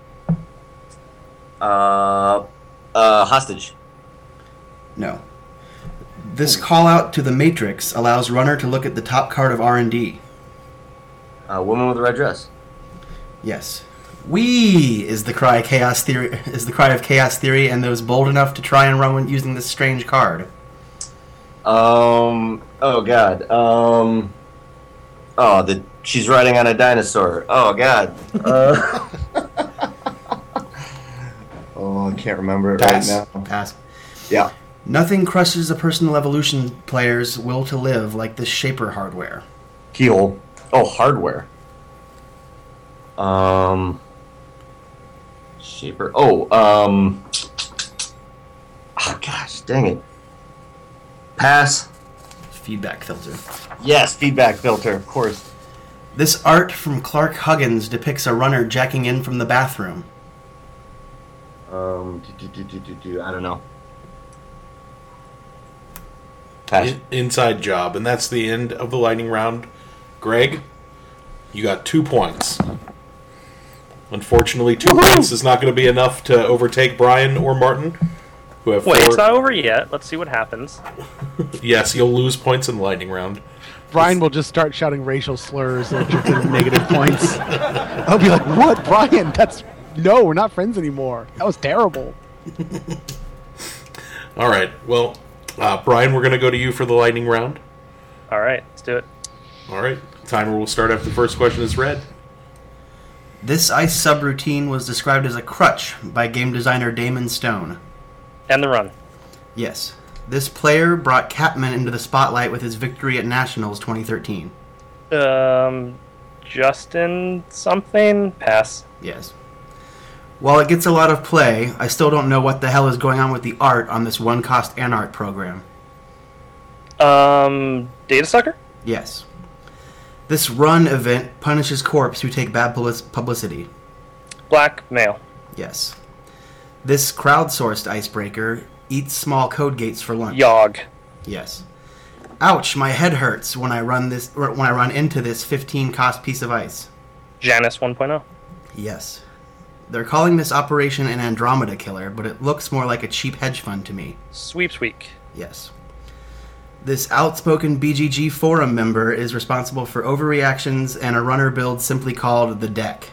Hostage. No. This call out to the Matrix allows runner to look at the top card of R&D. Woman with a red dress. Yes. We is the cry of chaos theory, and those bold enough to try and run using this strange card. Oh god. She's riding on a dinosaur. Oh god. I can't remember it Pass. right now. Pass. Yeah. Nothing crushes a personal evolution player's will to live like this Shaper hardware. Keyhole. Oh, hardware. Shaper. Oh, gosh, dang it. Pass. Feedback filter. Yes, feedback filter, of course. This art from Clark Huggins depicts a runner jacking in from the bathroom. I don't know. Pass. Inside job, and that's the end of the lightning round. Greg, you got 2 points. Unfortunately, 2 points is not going to be enough to overtake Brian or Martin, who have 4. Wait, it's not over yet. Let's see what happens. Yes, you'll lose points in the lightning round. Brian will just start shouting racial slurs and negative points. I'll be like, "What, Brian? No, we're not friends anymore. That was terrible." All right, well, Brian, we're going to go to you for the lightning round. All right, let's do it. All right, timer will start after the first question is read. This ice subroutine was described as a crutch by game designer Damon Stone. And the run. Yes. This player brought Capman into the spotlight with his victory at Nationals 2013. Justin something? Pass. Yes. While it gets a lot of play, I still don't know what the hell is going on with the art on this one-cost Anart program. Data Sucker? Yes. This run event punishes corps who take bad publicity. Blackmail. Yes. This crowdsourced icebreaker eats small code gates for lunch. Yogg. Yes. Ouch, my head hurts when I run into this 15 cost piece of ice. Janus 1.0. Yes. They're calling this operation an Andromeda killer, but it looks more like a cheap hedge fund to me. Sweeps Week. Yes. This outspoken BGG forum member is responsible for overreactions and a runner build simply called the deck.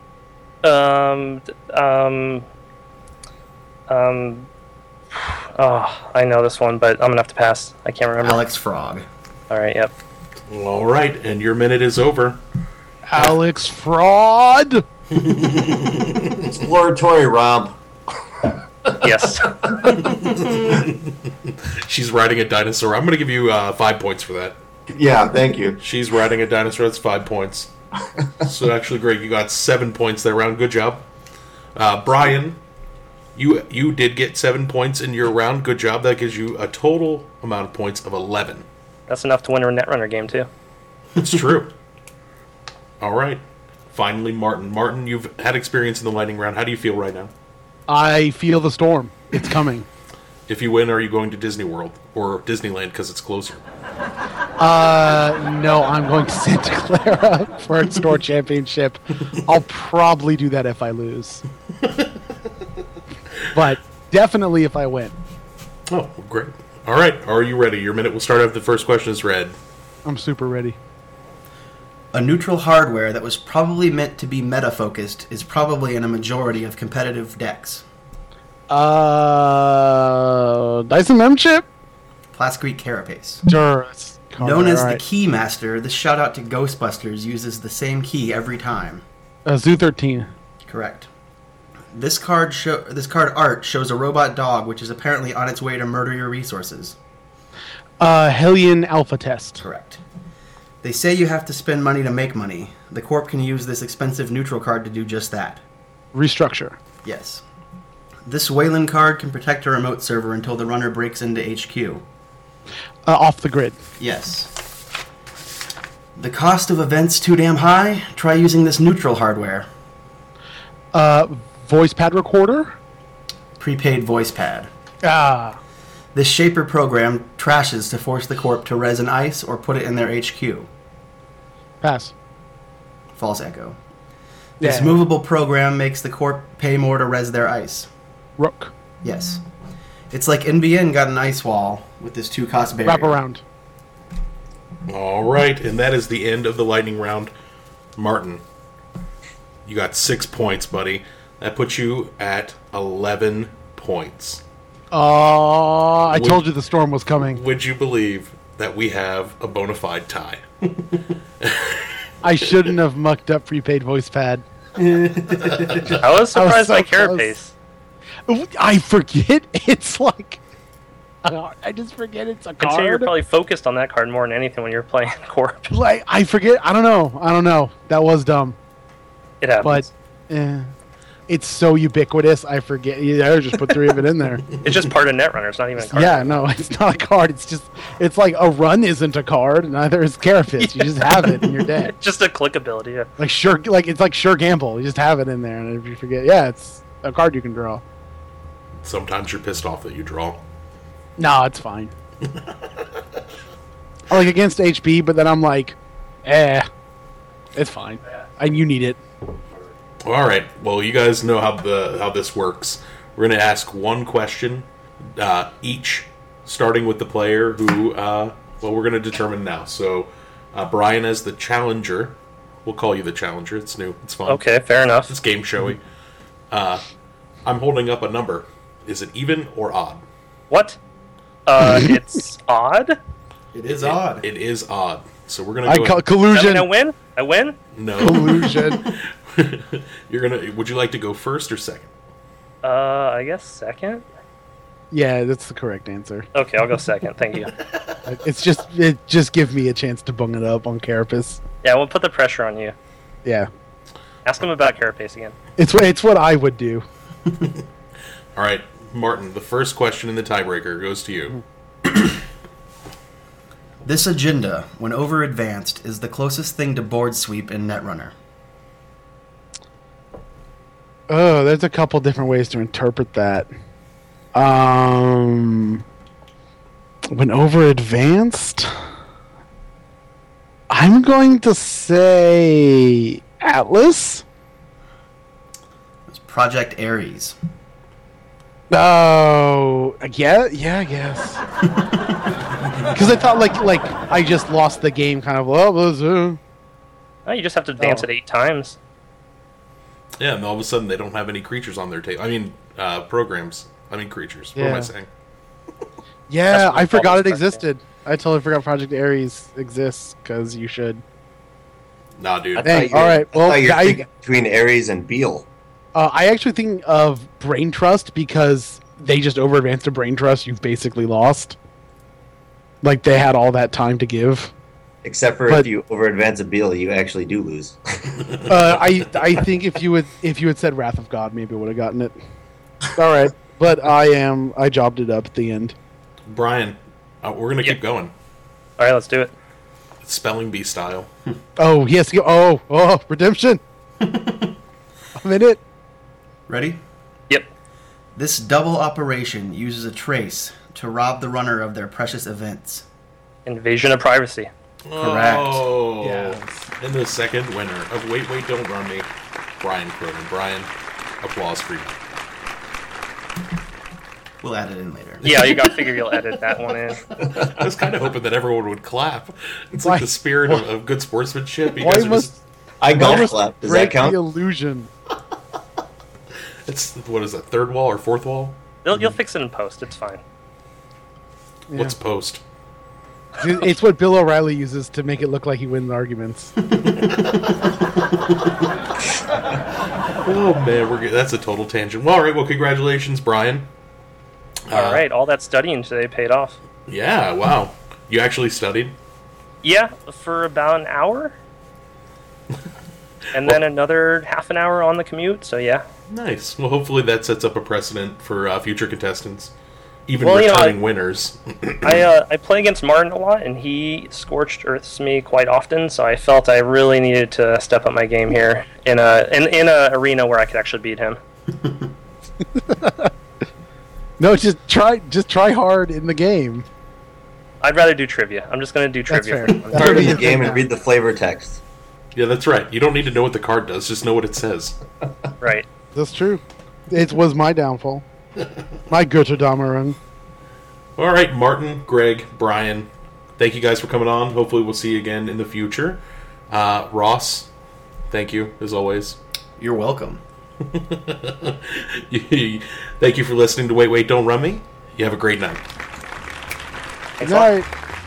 I know this one, but I'm gonna have to pass. I can't remember. Alex Frog. All right, yep. All right, and your minute is over. Alex Fraud. Exploratory romp. Yes. She's riding a dinosaur. I'm going to give you 5 points for that. Yeah, thank you. She's riding a dinosaur. That's 5 points. So actually, Greg, you got 7 points that round. Good job. Brian, you did get 7 points in your round. Good job. That gives you a total amount of points of 11. That's enough to win a Netrunner game, too. It's true. All right. Finally, Martin. Martin, you've had experience in the lightning round. How do you feel right now? I feel the storm. It's coming. If you win, are you going to Disney World or Disneyland because it's closer? No, I'm going to Santa Clara for a store championship. I'll probably do that if I lose. But definitely if I win. Oh, great. All right. Are you ready? Your minute will start after the first question is read. I'm super ready. A neutral hardware that was probably meant to be meta-focused is probably in a majority of competitive decks. Dyson Memchip? Plascrete Carapace. Sure. Known as the Alright. Key Master, this shout out to Ghostbusters uses the same key every time. Zoo 13. Correct. This card art shows a robot dog which is apparently on its way to murder your resources. Hellion Alpha Test. Correct. They say you have to spend money to make money. The Corp can use this expensive neutral card to do just that. Restructure. Yes. This Wayland card can protect a remote server until the runner breaks into HQ. Off the grid. Yes. The cost of events too damn high? Try using this neutral hardware. Voice pad recorder. Prepaid voice pad. Ah. This Shaper program trashes to force the Corp to resin ice or put it in their HQ. Pass. False echo. This Yeah. movable program makes the Corp pay more to res their ice. Rook. Yes. It's like NBN got an ice wall with this 2-cost barrier. Wrap around. All right, and that is the end of the lightning round. Martin, you got 6 points, buddy. That puts you at 11 points. I told you the storm was coming. Would you believe that we have a bona fide tie? I shouldn't have mucked up prepaid voice pad. I was surprised so by close. Carapace. I forget it's like... I just forget it's a I'd say you're card. probably focused on that card more than anything when you're playing Corp. Like, I forget. I don't know. That was dumb. It happens. But it's so ubiquitous. I forget. Yeah, I just put 3 of it in there. It's just part of Netrunner. It's not even a card. Yeah, no, it's not a card. It's like a run isn't a card. Neither is Carapace. You just have it and you're dead. Just a click ability. Yeah. It's like Sure Gamble. You just have it in there, and if you forget, yeah, it's a card you can draw. Sometimes you're pissed off that you draw. No, it's fine. I like against HB, but then I'm like, it's fine. And you need it. All right. Well, you guys know how this works. We're going to ask one question each, starting with the player who we're going to determine now. So, Brian as the challenger. We'll call you the challenger. It's new. It's fun. Okay, fair enough. It's game showy. I'm holding up a number. Is it even or odd? What? It's odd. It is odd. It is odd. So we're gonna go. Does that Collusion. mean I win? I win? No. Collusion. You're gonna. Would you like to go first or second? I guess second. Yeah, that's the correct answer. Okay, I'll go second. Thank you. It just gives me a chance to bung it up on Carapace. Yeah, we'll put the pressure on you. Yeah, Ask him about Carapace again. it's what I would do. All right, Martin. The first question in the tiebreaker goes to you. This agenda, when over advanced, is the closest thing to board sweep in Netrunner. Oh, there's a couple different ways to interpret that. When over advanced, I'm going to say Atlas. It's Project Ares. Oh, yeah, I guess. Because I thought like I just lost the game, kind of. Oh, you just have to dance Oh. it 8 times. Yeah, and all of a sudden they don't have any creatures on their table. I mean, programs. I mean, creatures. What am I Yeah. saying? Yeah, That's what I we call forgot it this existed. I totally forgot Project Ares exists because you should. Nah, dude. Hey, all right, well, you're I- thinking between Ares and Beal. I actually think of Brain Trust because they just over advanced a Brain Trust. You've basically lost. Like they had all that time to give. Except for But- if you over advance a Beal, you actually do lose. I think if you had said Wrath of God, maybe I would have gotten it. All right, but I jobbed it up at the end. Brian, we're gonna keep going. All right, let's do it. Spelling bee style. Oh, he has to go. Oh, redemption. I'm in it. Ready? Yep. This double operation uses a trace to rob the runner of their precious events. Invasion of privacy. Correct. Oh, Yes. And the second winner of Wait, Don't Run Me, Brian Cronin. Brian, applause for you. We'll add it in later. Yeah, you got to figure you'll edit that one in. I was kind of hoping that everyone would clap. It's like Why- the spirit of good sportsmanship. You Why guys are must just, I why golf must clap. Does break that count? the illusion? it's what is that? Third wall or fourth wall? You'll fix it in post. It's fine. Yeah. What's post? It's what Bill O'Reilly uses to make it look like he wins arguments. Oh man, we're good. That's a total tangent. Well, all right. Well, congratulations, Brian. All right, all that studying today paid off. Yeah. Wow. You actually studied? Yeah, for about an hour. And then another half an hour on the commute, so yeah. Nice. Well, hopefully that sets up a precedent for future contestants, even Well, returning winners. I play against Martin a lot, and he scorched earths me quite often, so I felt I really needed to step up my game here in a arena where I could actually beat him. No, just try hard in the game. I'd rather do trivia. I'm just going to do That's trivia. fair. For That's Start what in he the game and read the flavor text. Yeah, that's right. You don't need to know what the card does; just know what it says. Right. That's true. It was my downfall. My Götterdammerung. All right, Martin, Greg, Brian, thank you guys for coming on. Hopefully, we'll see you again in the future. Ross, thank you as always. You're welcome. Thank you for listening to Wait, Wait, Don't Run Me. You have a great night. Good night.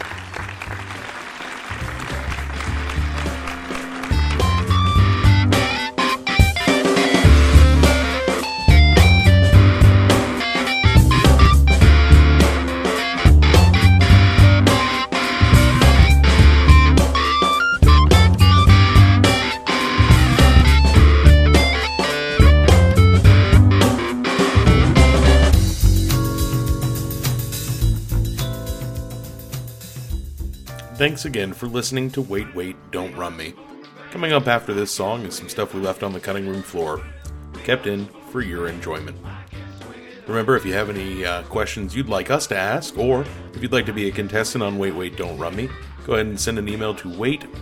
Thanks again for listening to Wait, Wait, Don't Run Me. Coming up after this song is some stuff we left on the cutting room floor, kept in for your enjoyment. Remember, if you have any questions you'd like us to ask, or if you'd like to be a contestant on Wait, Wait, Don't Run Me, go ahead and send an email to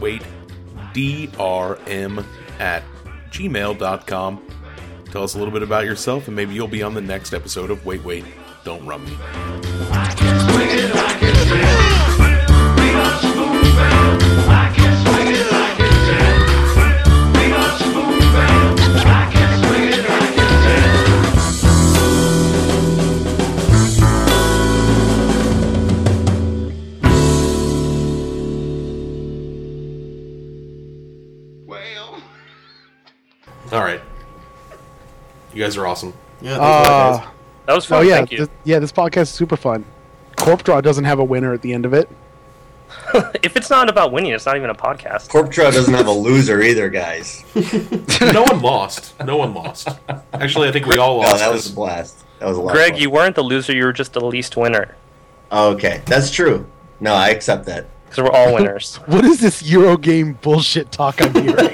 waitwaitdrm@gmail.com. Tell us a little bit about yourself, and maybe you'll be on the next episode of Wait, Wait, Don't Run Me. I can swing it, I can stand. We got Spoon Band. I can swing it, I can stand. We got Spoon Band. I can swing it, I can stand. Well. All right. You guys are awesome. Yeah, thanks a lot, guys. That was fun. Oh yeah, Thank you. this podcast is super fun. Corp Draw doesn't have a winner at the end of it. If it's not about winning, it's not even a podcast. Corp Draw doesn't have a loser either, guys. No one lost. No one lost. Actually, I think we all lost. No, that was a blast. That was a lot of Greg, fun. you weren't the loser. You were just the least winner. Okay, that's true. No, I accept that. Because we're all winners. What is this Eurogame bullshit talk I'm hearing?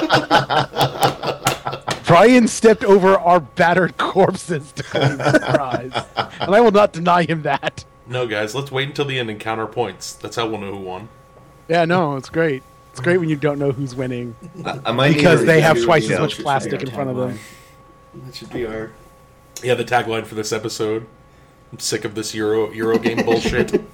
Brian stepped over our battered corpses to claim the prize, and I will not deny him that. No, guys, let's wait until the end and count our points. That's how we'll know who won. Yeah, no, it's great. It's great when you don't know who's winning I might because need to they have review twice as emails. much plastic in front of them. That should be our. Yeah, the tagline for this episode. I'm sick of this Euro game bullshit.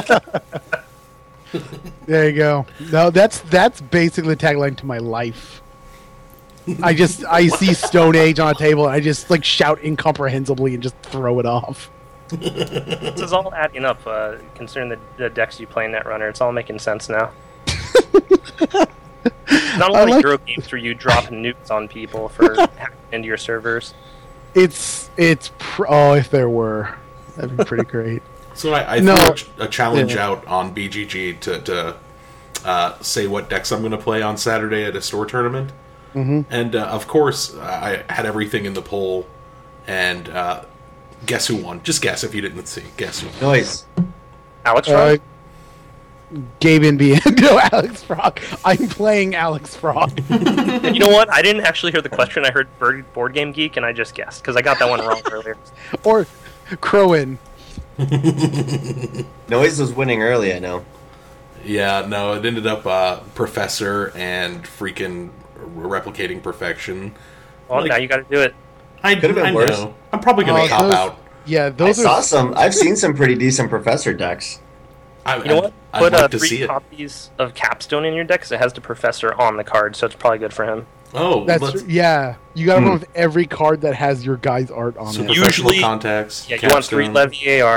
There you go. No, that's basically the tagline to my life. I see Stone Age on a table and I just like shout incomprehensibly and just throw it off. This is all adding up, considering the decks you play in Netrunner. It's all making sense now. Not a lot of Euro games where you drop nukes on people for hacking into your servers. If there were, that'd be pretty great. So I threw a challenge out on BGG to say what decks I'm going to play on Saturday at a store tournament. Mm-hmm. And, of course, I had everything in the poll. And guess who won? Just guess if you didn't see. Guess who won. Noise. Alex Frog? Gabe NBN. No, Alex Frog. I'm playing Alex Frog. You know what? I didn't actually hear the question. I heard Board Game Geek, and I just guessed, because I got that one wrong earlier. Or Crowin. Noise was winning early, I know. Yeah, no, it ended up Professor and freaking Replicating Perfection. Well, now you got to do it. Could've been I worse. know. I'm probably going to cop out. Yeah, those are. I've seen some pretty decent Professor decks. You know what? I'd Put like to 3 see it. copies of Capstone in your deck, because it has the Professor on the card, so it's probably good for him. Oh, That's yeah. You gotta run with every card that has your guy's art on so it. professional Usually- contacts. Yeah, you want 3 Capstone. Levy AR,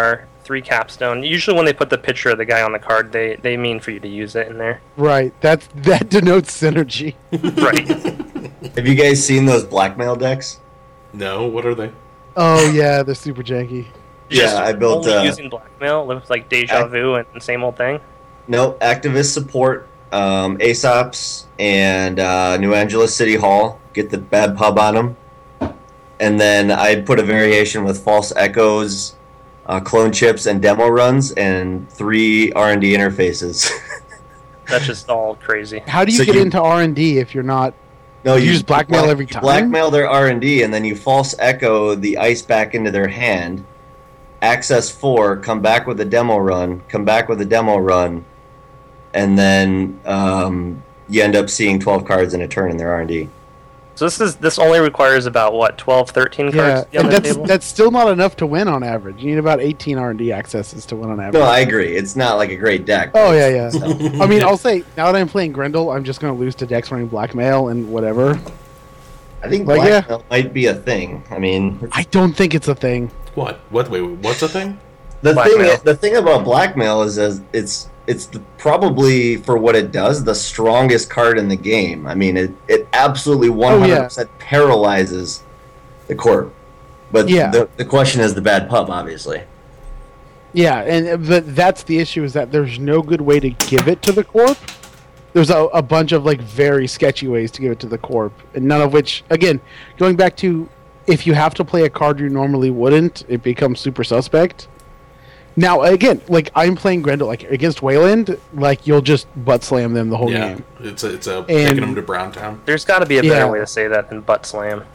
3 capstone. Usually when they put the picture of the guy on the card, they mean for you to use it in there. Right. That denotes synergy. Right. Have you guys seen those blackmail decks? No, what are they? Oh yeah, they're super janky. Just I built only using blackmail. It looks like deja vu and same old thing. no activist support, ASOPs, and New Angeles City Hall. Get the bad pub on them. And then I put a variation with false echoes, clone chips, and demo runs, and 3 R&D interfaces. That's just all crazy. How do you So get you- into R&D if you're not? No, You just blackmail every you time? Blackmail their R&D, and then you false echo the ice back into their hand. Access 4, come back with a demo run, come back with a demo run, and then you end up seeing 12 cards in a turn in their R&D. So this only requires about what 12, 13 Yeah, cards to be on and the that's table. that's still not enough to win on average. You need about 18 R&D accesses to win on average. No, I agree. It's not like a great deck. Oh but yeah, it's- yeah. it's- I mean, I'll say now that I'm playing Grendel, I'm just going to lose to decks running blackmail and whatever. I think Like, yeah. blackmail might be a thing. I mean, I don't think it's a thing. What? What? Wait, what's the thing? Blackmail. the thing about blackmail is probably for what it does the strongest card in the game. I mean, it absolutely 100% paralyzes the corp. But Yeah. the question is the bad pub, obviously. Yeah, and but that's the issue, is that there's no good way to give it to the corp. There's a bunch of like very sketchy ways to give it to the corp, and none of which, again, going back to if you have to play a card you normally wouldn't, it becomes super suspect. Now, again, like I'm playing Grendel, like against Wayland, like you'll just butt slam them the whole Yeah, game. it's taking And- them to Browntown. There's got to be a better Yeah. way to say that than butt slam.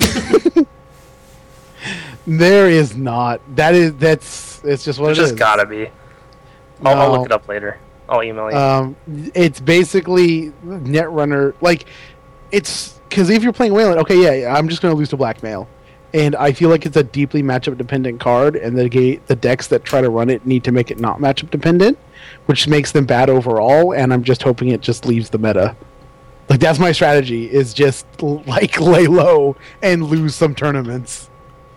There is not. It's just what There's it is. just got to be. I'll No. look it up later. I'll email you. It's basically Netrunner. Like, it's because if you're playing Wayland, okay, yeah, I'm just going to lose to Blackmail, and I feel like it's a deeply matchup dependent card, and the decks that try to run it need to make it not matchup dependent, which makes them bad overall. And I'm just hoping it just leaves the meta. Like that's my strategy: is just like lay low and lose some tournaments.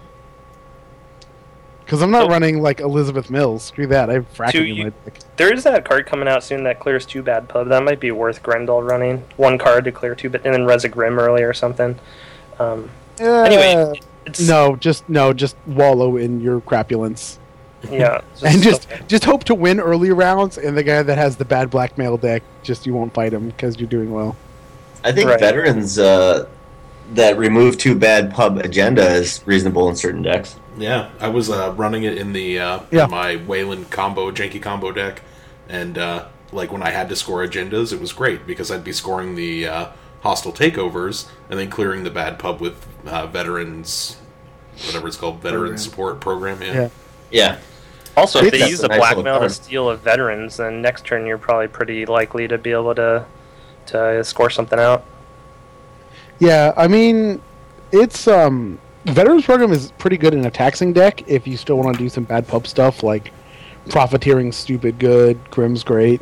Because I'm not So- running like Elizabeth Mills. Screw that. I have To Fracking in you- my deck. There is that card coming out soon that clears 2 bad pub. That might be worth Grendel running. 1 card to clear 2, but and then Reza Grim early or something. Anyway, it's just wallow in your crapulence, yeah, and okay. just hope to win early rounds. And the guy that has the bad blackmail deck, just you won't fight him because you're doing well. I think Right. veterans that remove 2 bad pub agenda is reasonable in certain decks. Yeah, I was running it in the in my Wayland combo, janky combo deck, and like when I had to score agendas, it was great because I'd be scoring the hostile takeovers and then clearing the bad pub with veterans, whatever it's called, veteran support program. Yeah. Yeah. Also, if they That's use a the nice little blackmail to card. steal a veterans, then next turn you're probably pretty likely to be able to score something out. Yeah, I mean, it's veterans program is pretty good in a taxing deck if you still want to do some bad pub stuff like profiteering, stupid good, Grim's great.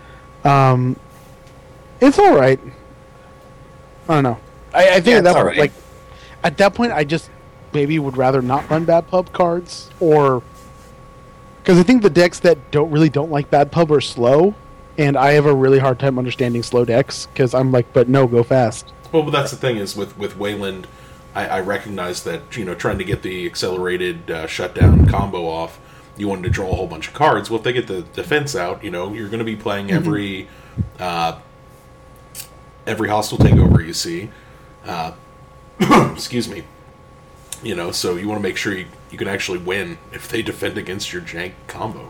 It's all right. I don't know. I think Yeah, at that it's all point, right. like at that point, I just maybe would rather not run bad pub cards, or because I think the decks that don't like bad pub are slow, and I have a really hard time understanding slow decks because I'm like, but no, go fast. Well, but that's the thing is with Wayland, I recognize that trying to get the accelerated shutdown combo off, you wanted to draw a whole bunch of cards. Well, if they get the defense out, you're going to be playing every hostile takeover you see. Excuse me. So you want to make sure you can actually win if they defend against your jank combo.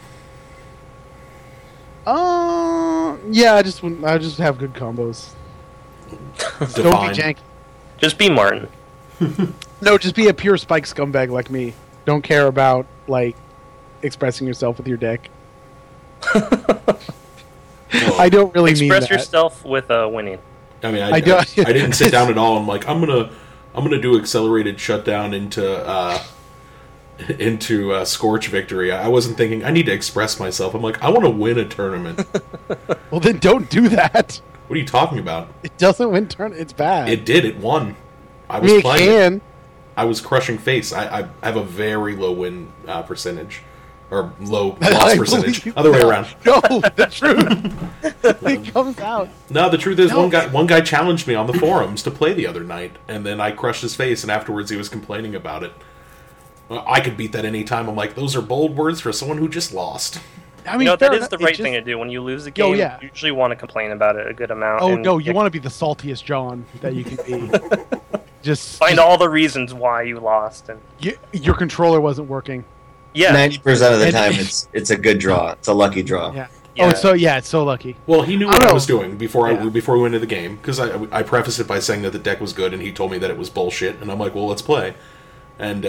Yeah, I just have good combos. Don't be Define. janky. Just be Martin. No, just be a pure spike scumbag like me. Don't care about like expressing yourself with your deck. Well, I don't really mean Express that. yourself with winning. I mean, I don't- I didn't sit down at all. I'm like, I'm gonna do accelerated shutdown into Scorch victory. I wasn't thinking I need to express myself. I'm like, I want to win a tournament. Well, then don't do that. What are you talking about? It doesn't win turn. It's bad. It did. It won. I I was mean, it playing. can. I was crushing face. I have a very low win percentage. or low loss percentage. Other way around. No, the truth. It comes out. No, the truth is No. one guy challenged me on the forums to play the other night, and then I crushed his face, and afterwards he was complaining about it. I could beat that any time. I'm like, those are bold words for someone who just lost. I mean, that fair is enough. the It's right just- thing to do when you lose a Yo, game. yeah. You usually want to complain about it a good amount. Oh and no, you want to be the saltiest John that you can be. find all the reasons why you lost, and your controller wasn't working. yeah, 90% of the And- time, it's a good draw. It's a lucky draw. Yeah. Yeah. Oh, so yeah, it's so lucky. Well, he knew I what don't I know. was doing before Yeah. before we went into the game, because I prefaced it by saying that the deck was good, and he told me that it was bullshit, and I'm like, well, let's play. And,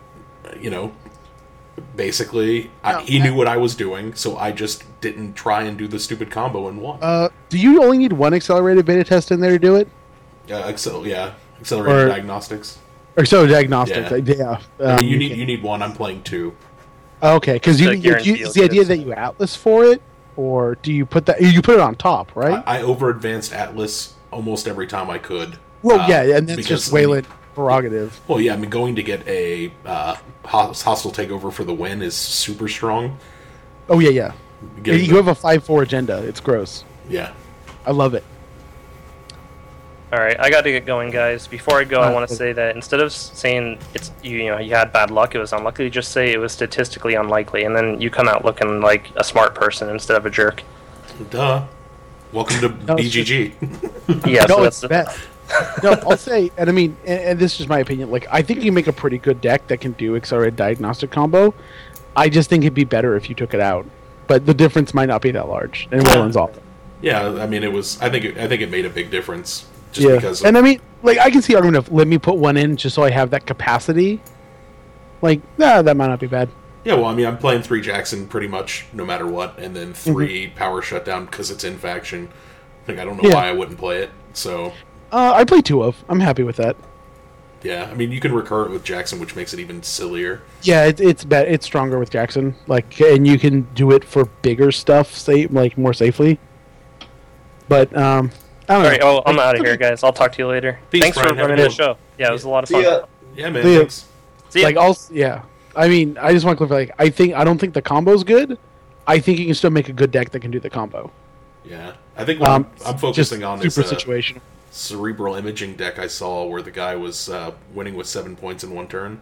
basically, he knew what I was doing, so I just didn't try and do the stupid combo and won. Do you only need one accelerated beta test in there to do it? Accelerated Or- diagnostics. Or so diagnostics? Yeah. Yeah. you need one. I'm playing 2. Okay, because The guarantee is the idea kits. that you Atlas for it, or do you put that? You put it on top, right? I over advanced Atlas almost every time I could. Well, yeah, and that's because, just Wayland prerogative. Well, yeah, I mean, going to get a hostile takeover for the win is super strong. Oh yeah, yeah. Getting You have a 5-4 agenda. It's gross. yeah. I love it. All right, I got to get going, guys. Before I go, I want to say that instead of saying it's you had bad luck, it was unlucky. Just say it was statistically unlikely, and then you come out looking like a smart person instead of a jerk. Duh. Welcome to No, it's BGG. Yeah, No, so it's that's best. No, I'll say, and I mean, and this is my opinion. Like, I think you make a pretty good deck that can do accelerated diagnostic combo. I just think it'd be better if you took it out, but the difference might not be that large. And Wayland's off. Yeah, I mean, it was. I think it made a big difference just Yeah, because. and I mean, like, I can see the argument of let me put one in just so I have that capacity. Like, that might not be bad. Yeah, well, I mean, I'm playing 3 Jackson pretty much no matter what, and then Mm-hmm. 3 Power Shutdown because it's in faction. Like, I don't know Yeah. why I wouldn't play it. So, I play 2 of. I'm happy with that. yeah, I mean, you can recur it with Jackson, which makes it even sillier. Yeah, it's stronger with Jackson. Like, and you can do it for bigger stuff, say like more safely. But I don't all know. right. Oh, I'm out of here, guys. I'll talk to you later. Peace, Thanks Brian. for Have a running the good show. Yeah, it was a lot of See fun. ya. Yeah, man. See ya. Thanks. See ya. Like also, yeah. I mean, I just want to clarify. Like, I don't think the combo's good. I think you can still make a good deck that can do the combo. Yeah, I think what I'm Just focusing on is super a situational. cerebral imaging deck I saw where the guy was winning with 7 points in 1 turn.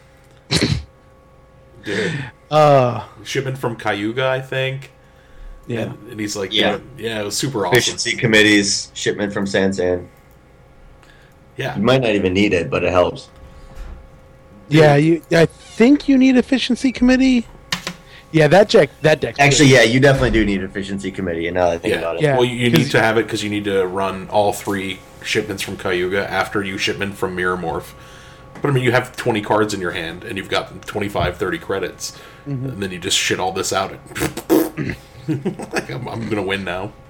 Dude, shipment from Cayuga, I think. Yeah. And he's like, Yeah. yeah, it was super awesome. Efficiency committees, shipment from Sansan. Yeah, You might not even need it, but it helps. Yeah, I think you need efficiency committee. Yeah, that deck's Actually, good. yeah, you definitely do need efficiency committee. And now that I think yeah. about it, Yeah. Well, you 'cause- need to have it because you need to run all 3 shipments from Cayuga after you shipment from Mirror Morph. But I mean, you have 20 cards in your hand, and you've got 25, 30 credits, Mm-hmm. and then you just shit all this out. Like, I'm gonna win now.